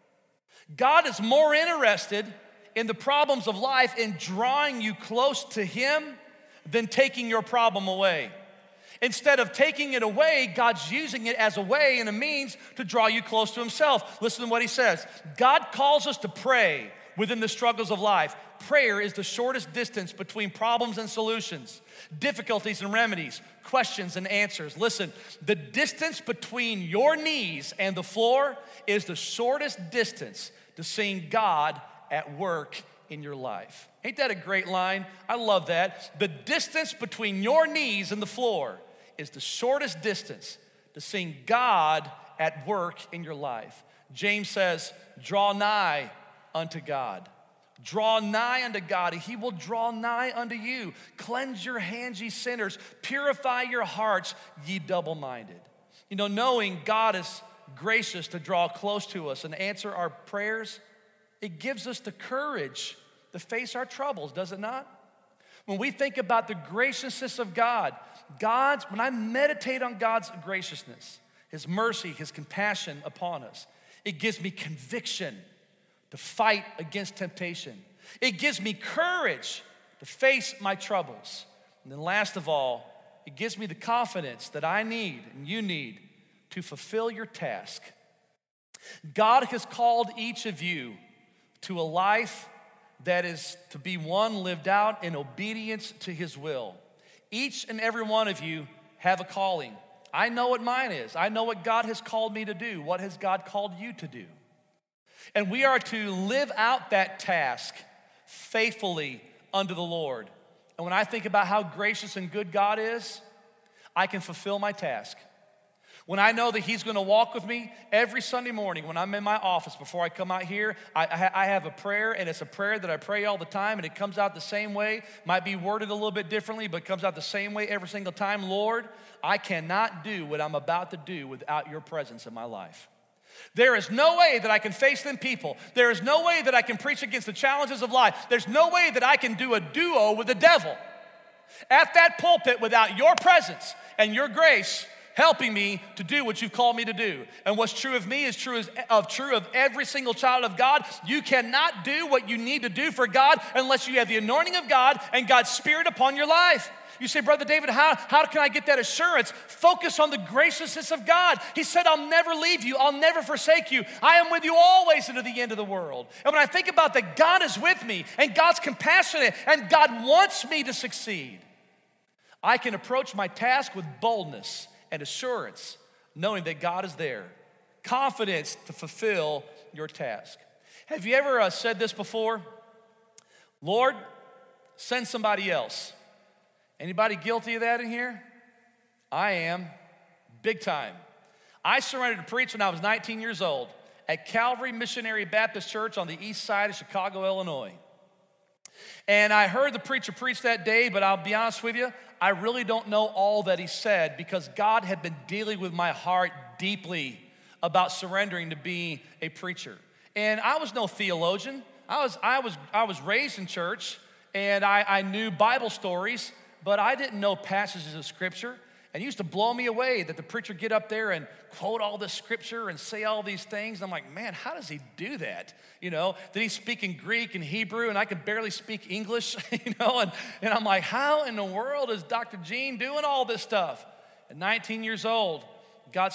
God is more interested in the problems of life in drawing you close to him than taking your problem away. Instead of taking it away, God's using it as a way and a means to draw you close to himself. Listen to what he says. God calls us to pray within the struggles of life. Prayer is the shortest distance between problems and solutions, difficulties and remedies, questions and answers. Listen, the distance between your knees and the floor is the shortest distance to seeing God at work in your life. Ain't that a great line? I love that. The distance between your knees and the floor is the shortest distance to seeing God at work in your life. James says, draw nigh unto God. Draw nigh unto God, and he will draw nigh unto you. Cleanse your hands, ye sinners. Purify your hearts, ye double-minded. You know, knowing God is gracious to draw close to us and answer our prayers, it gives us the courage to face our troubles, does it not? When we think about the graciousness of God, when I meditate on God's graciousness, his mercy, his compassion upon us, it gives me conviction to fight against temptation. It gives me courage to face my troubles. And then last of all, it gives me the confidence that I need and you need to fulfill your task. God has called each of you to a life that is to be one lived out in obedience to his will. Each and every one of you have a calling. I know what mine is. I know what God has called me to do. What has God called you to do? And we are to live out that task faithfully unto the Lord. And when I think about how gracious and good God is, I can fulfill my task. When I know that he's going to walk with me every Sunday morning when I'm in my office before I come out here, I have a prayer, and it's a prayer that I pray all the time, and it comes out the same way. Might be worded a little bit differently, but it comes out the same way every single time. Lord, I cannot do what I'm about to do without your presence in my life. There is no way that I can face them people. There is no way that I can preach against the challenges of life. There's no way that I can do a duo with the devil at that pulpit without your presence and your grace helping me to do what you've called me to do. And what's true of me is true of every single child of God. You cannot do what you need to do for God unless you have the anointing of God and God's Spirit upon your life. You say, Brother David, how can I get that assurance? Focus on the graciousness of God. He said, I'll never leave you. I'll never forsake you. I am with you always into the end of the world. And when I think about that, God is with me and God's compassionate and God wants me to succeed, I can approach my task with boldness and assurance, knowing that God is there. Confidence to fulfill your task. Have you ever said this before? Lord, send somebody else. Anybody guilty of that in here? I am, big time. I surrendered to preach when I was 19 years old at Calvary Missionary Baptist Church on the east side of Chicago, Illinois. And I heard the preacher preach that day, but I'll be honest with you, I really don't know all that he said because God had been dealing with my heart deeply about surrendering to be a preacher. And I was no theologian. I was raised in church, and I knew Bible stories, but I didn't know passages of Scripture. And it used to blow me away that the preacher get up there and quote all this Scripture and say all these things. And I'm like, man, how does he do that? You know, then he's speaking Greek and Hebrew, and I could barely speak English, you know, and I'm like, how in the world is Dr. Gene doing all this stuff? At 19 years old, God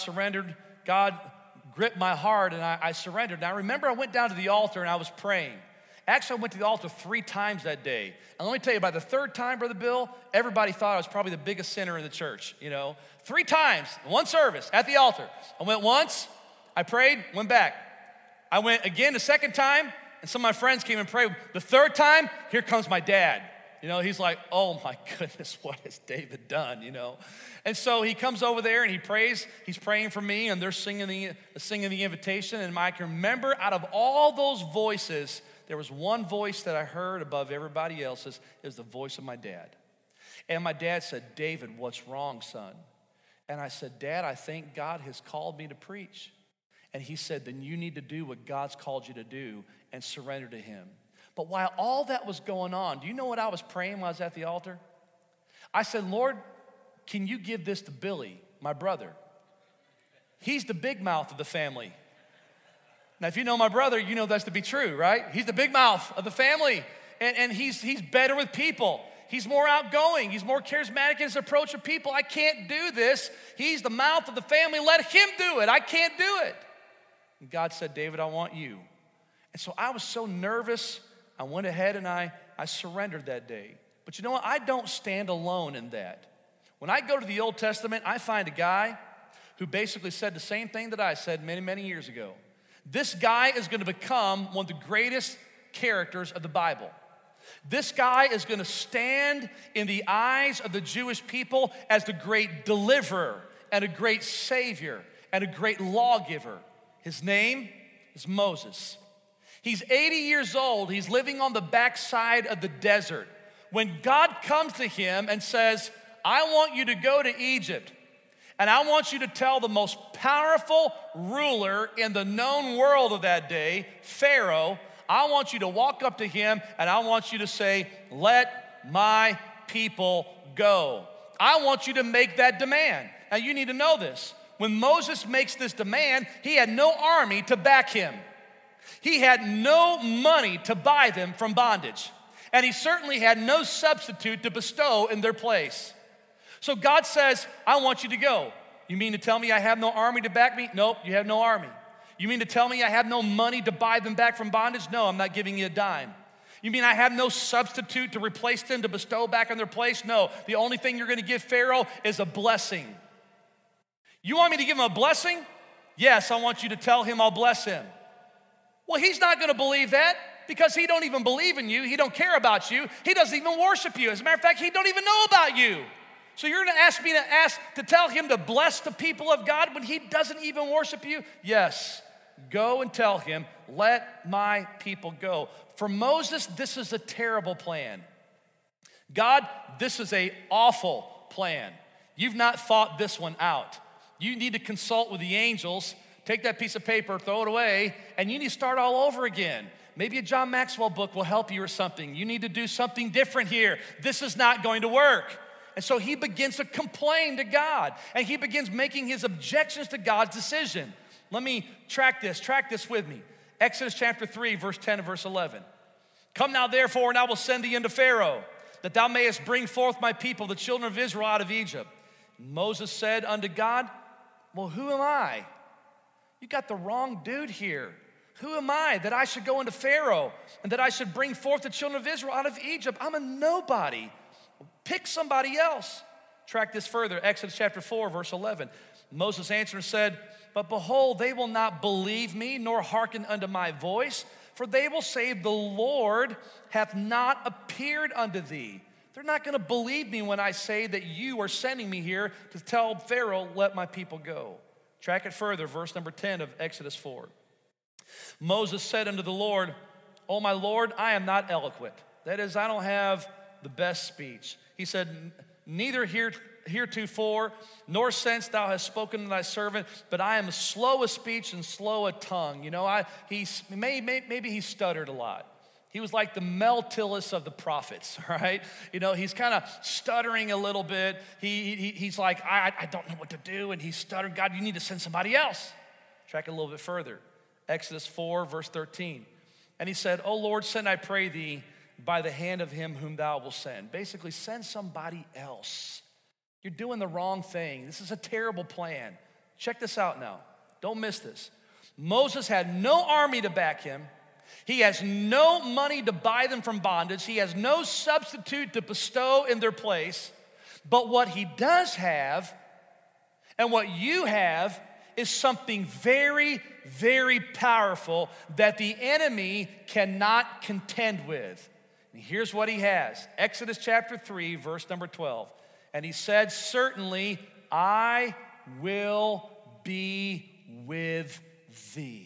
gripped my heart, and I surrendered. And I remember I went down to the altar, and I was praying. Actually, I went to the altar 3 times that day. And let me tell you, by the 3rd time, Brother Bill, everybody thought I was probably the biggest sinner in the church, you know. 3 times, one service at the altar. I went once, I prayed, went back. I went again the 2nd time, and some of my friends came and prayed. The 3rd time, here comes my dad. You know, he's like, oh my goodness, what has David done, you know? And so he comes over there and he prays, he's praying for me, and they're singing the invitation. And I can remember out of all those voices, there was one voice that I heard above everybody else's. It was the voice of my dad. And my dad said, David, what's wrong, son? And I said, Dad, I think God has called me to preach. And he said, then you need to do what God's called you to do and surrender to him. But while all that was going on, do you know what I was praying while I was at the altar? I said, Lord, can you give this to Billy, my brother? He's the big mouth of the family. Now, if you know my brother, you know that's to be true, right? He's the big mouth of the family, and he's better with people. He's more outgoing. He's more charismatic in his approach to people. I can't do this. He's the mouth of the family. Let him do it. I can't do it. And God said, David, I want you. And so I was so nervous. I went ahead and I surrendered that day. But you know what? I don't stand alone in that. When I go to the Old Testament, I find a guy who basically said the same thing that I said many, many years ago. This guy is going to become one of the greatest characters of the Bible. This guy is going to stand in the eyes of the Jewish people as the great deliverer and a great savior and a great lawgiver. His name is Moses. He's 80 years old. He's living on the backside of the desert. When God comes to him and says, I want you to go to Egypt, and I want you to tell the most powerful ruler in the known world of that day, Pharaoh, I want you to walk up to him and I want you to say, let my people go. I want you to make that demand. Now you need to know this. When Moses makes this demand, he had no army to back him. He had no money to buy them from bondage. And he certainly had no substitute to bestow in their place. So God says, I want you to go. You mean to tell me I have no army to back me? Nope, you have no army. You mean to tell me I have no money to buy them back from bondage? No, I'm not giving you a dime. You mean I have no substitute to replace them, to bestow back in their place? No, the only thing you're going to give Pharaoh is a blessing. You want me to give him a blessing? Yes, I want you to tell him I'll bless him. Well, he's not going to believe that because he don't even believe in you. He don't care about you. He doesn't even worship you. As a matter of fact, he don't even know about you. So you're going to ask me to tell him to bless the people of God when he doesn't even worship you? Yes, go and tell him, let my people go. For Moses, this is a terrible plan. God, this is an awful plan. You've not thought this one out. You need to consult with the angels, take that piece of paper, throw it away, and you need to start all over again. Maybe a John Maxwell book will help you or something. You need to do something different here. This is not going to work. And so he begins to complain to God, and he begins making his objections to God's decision. Let me track this with me. Exodus chapter 3, verse 10 and verse 11. Come now therefore, and I will send thee unto Pharaoh, that thou mayest bring forth my people, the children of Israel, out of Egypt. And Moses said unto God, well, who am I? You got the wrong dude here. Who am I that I should go into Pharaoh and that I should bring forth the children of Israel out of Egypt? I'm a nobody. Pick somebody else. Track this further. Exodus chapter 4, verse 11. Moses answered and said, but behold, they will not believe me, nor hearken unto my voice, for they will say, the Lord hath not appeared unto thee. They're not going to believe me when I say that you are sending me here to tell Pharaoh, let my people go. Track it further, verse number 10 of Exodus 4. Moses said unto the Lord, O my Lord, I am not eloquent. That is, I don't have the best speech. He said, neither heretofore, nor since thou hast spoken to thy servant, but I am slow of speech and slow of tongue. You know, maybe he stuttered a lot. He was like the Meltilus of the prophets, right? You know, he's kind of stuttering a little bit. He's like, I don't know what to do, and he's stuttering. God, you need to send somebody else. Track it a little bit further. Exodus 4, verse 13. And he said, O Lord, send, I pray thee, by the hand of him whom thou wilt send. Basically, send somebody else. You're doing the wrong thing. This is a terrible plan. Check this out now. Don't miss this. Moses had no army to back him. He has no money to buy them from bondage. He has no substitute to bestow in their place. But what he does have, and what you have, is something very, very powerful that the enemy cannot contend with. And here's what he has. Exodus chapter 3, verse number 12. And he said, certainly I will be with thee.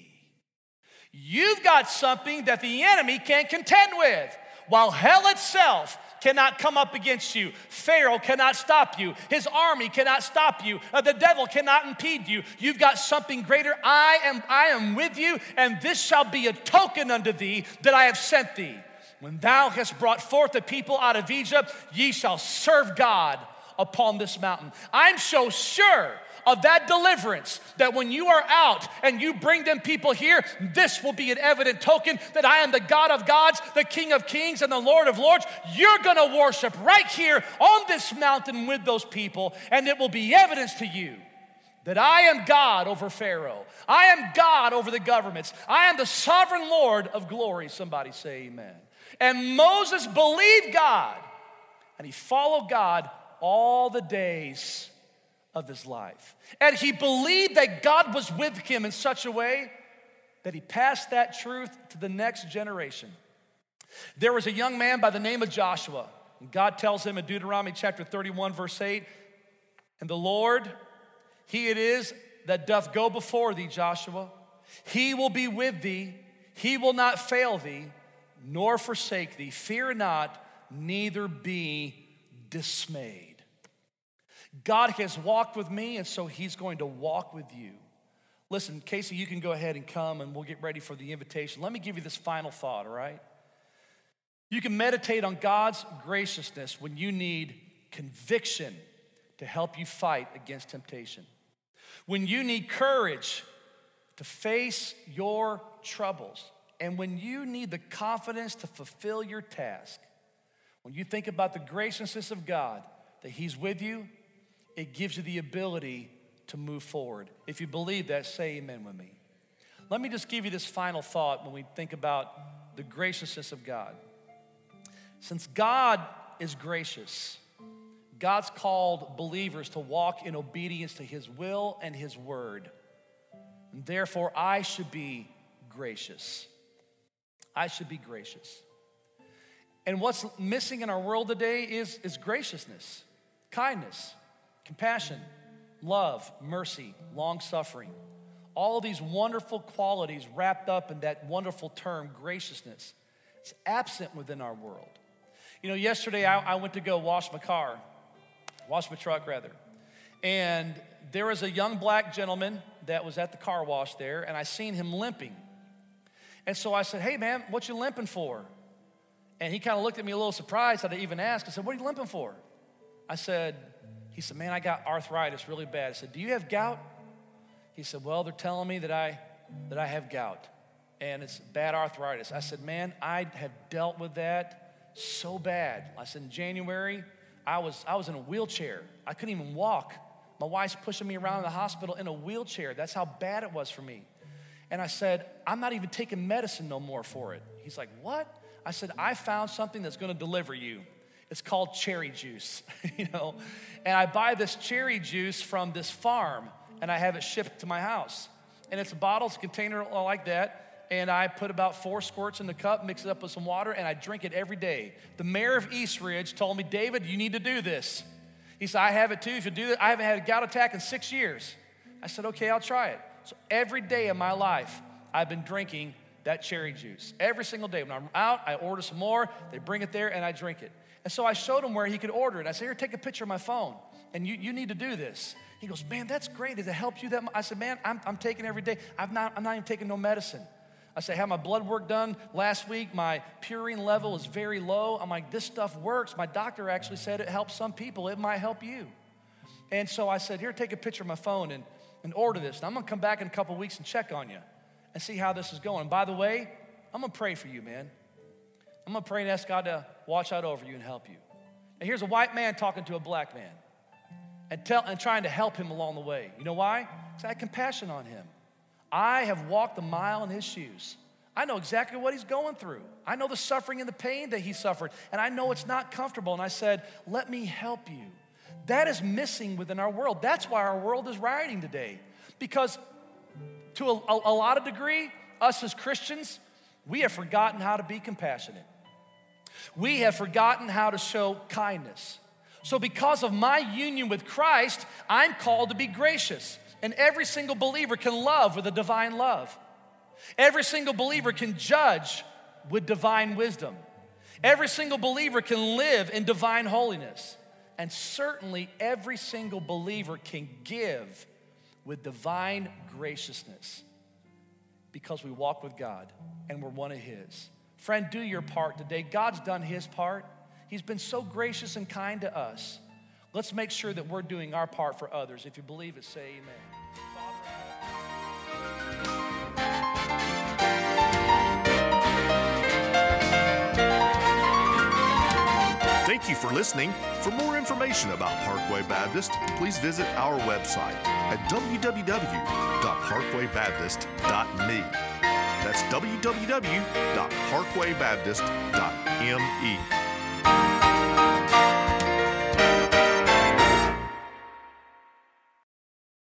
You've got something that the enemy can't contend with. While hell itself cannot come up against you, Pharaoh cannot stop you, his army cannot stop you, the devil cannot impede you. You've got something greater. I am with you, and this shall be a token unto thee that I have sent thee. When thou hast brought forth the people out of Egypt, ye shall serve God upon this mountain. I'm so sure of that deliverance that when you are out and you bring them people here, this will be an evident token that I am the God of gods, the King of kings, and the Lord of lords. You're gonna worship right here on this mountain with those people, and it will be evidence to you that I am God over Pharaoh. I am God over the governments. I am the sovereign Lord of glory. Somebody say amen. And Moses believed God, and he followed God all the days of his life. And he believed that God was with him in such a way that he passed that truth to the next generation. There was a young man by the name of Joshua. And God tells him in Deuteronomy chapter 31, verse 8, and the Lord, he it is that doth go before thee, Joshua. He will be with thee. He will not fail thee, nor forsake thee. Fear not, neither be dismayed. God has walked with me, and so he's going to walk with you. Listen, Casey, you can go ahead and come, and we'll get ready for the invitation. Let me give you this final thought, all right? You can meditate on God's graciousness when you need conviction to help you fight against temptation. When you need courage to face your troubles. And when you need the confidence to fulfill your task. When you think about the graciousness of God, that he's with you, it gives you the ability to move forward. If you believe that, say amen with me. Let me just give you this final thought when we think about the graciousness of God. Since God is gracious, God's called believers to walk in obedience to his will and his word. And therefore, I should be gracious. I should be gracious. And what's missing in our world today is graciousness, kindness, compassion, love, mercy, long-suffering. All of these wonderful qualities wrapped up in that wonderful term, graciousness. It's absent within our world. You know, yesterday I went to go wash my truck rather. And there was a young black gentleman that was at the car wash there, and I seen him limping. And so I said, hey man, what you limping for? And he kind of looked at me a little surprised that I even asked. I said, what are you limping for? He said, man, I got arthritis really bad. I said, do you have gout? He said, well, they're telling me that I have gout and it's bad arthritis. I said, man, I have dealt with that so bad. I said, in January, I was in a wheelchair. I couldn't even walk. My wife's pushing me around the hospital in a wheelchair. That's how bad it was for me. And I said, I'm not even taking medicine no more for it. He's like, what? I said, I found something that's gonna deliver you. It's called cherry juice, And I buy this cherry juice from this farm and I have it shipped to my house. And it's a bottle, it's a container like that. And I put about 4 squirts in the cup, mix it up with some water, and I drink it every day. The mayor of Eastridge told me, David, you need to do this. He said, I have it too. If you do it, I haven't had a gout attack in 6 years. I said, okay, I'll try it. So every day of my life, I've been drinking that cherry juice. Every single day. When I'm out, I order some more. They bring it there, and I drink it. And so I showed him where he could order it. I said, here, take a picture of my phone, and you need to do this. He goes, man, that's great. Does it help you that much? I said, man, I'm taking it every day. I'm not even taking no medicine. I said, I had my blood work done last week. My purine level is very low. I'm like, this stuff works. My doctor actually said it helps some people. It might help you. And so I said, here, take a picture of my phone and order this. And I'm going to come back in a couple weeks and check on you and see how this is going. And by the way, I'm going to pray for you, man. I'm going to pray and ask God to watch out over you and help you. And here's a white man talking to a black man and trying to help him along the way. You know why? Because I had compassion on him. I have walked a mile in his shoes. I know exactly what he's going through. I know the suffering and the pain that he suffered, and I know it's not comfortable. And I said, let me help you. That is missing within our world. That's why our world is rioting today. Because to a lot of degree, us as Christians, we have forgotten how to be compassionate. We have forgotten how to show kindness. So because of my union with Christ, I'm called to be gracious. And every single believer can love with a divine love. Every single believer can judge with divine wisdom. Every single believer can live in divine holiness. And certainly every single believer can give with divine graciousness because we walk with God and we're one of His. Friend, do your part today. God's done His part. He's been so gracious and kind to us. Let's make sure that we're doing our part for others. If you believe it, say amen. Thank you for listening. For more information about Parkway Baptist, please visit our website at www.parkwaybaptist.me. That's www.parkwaybaptist.me.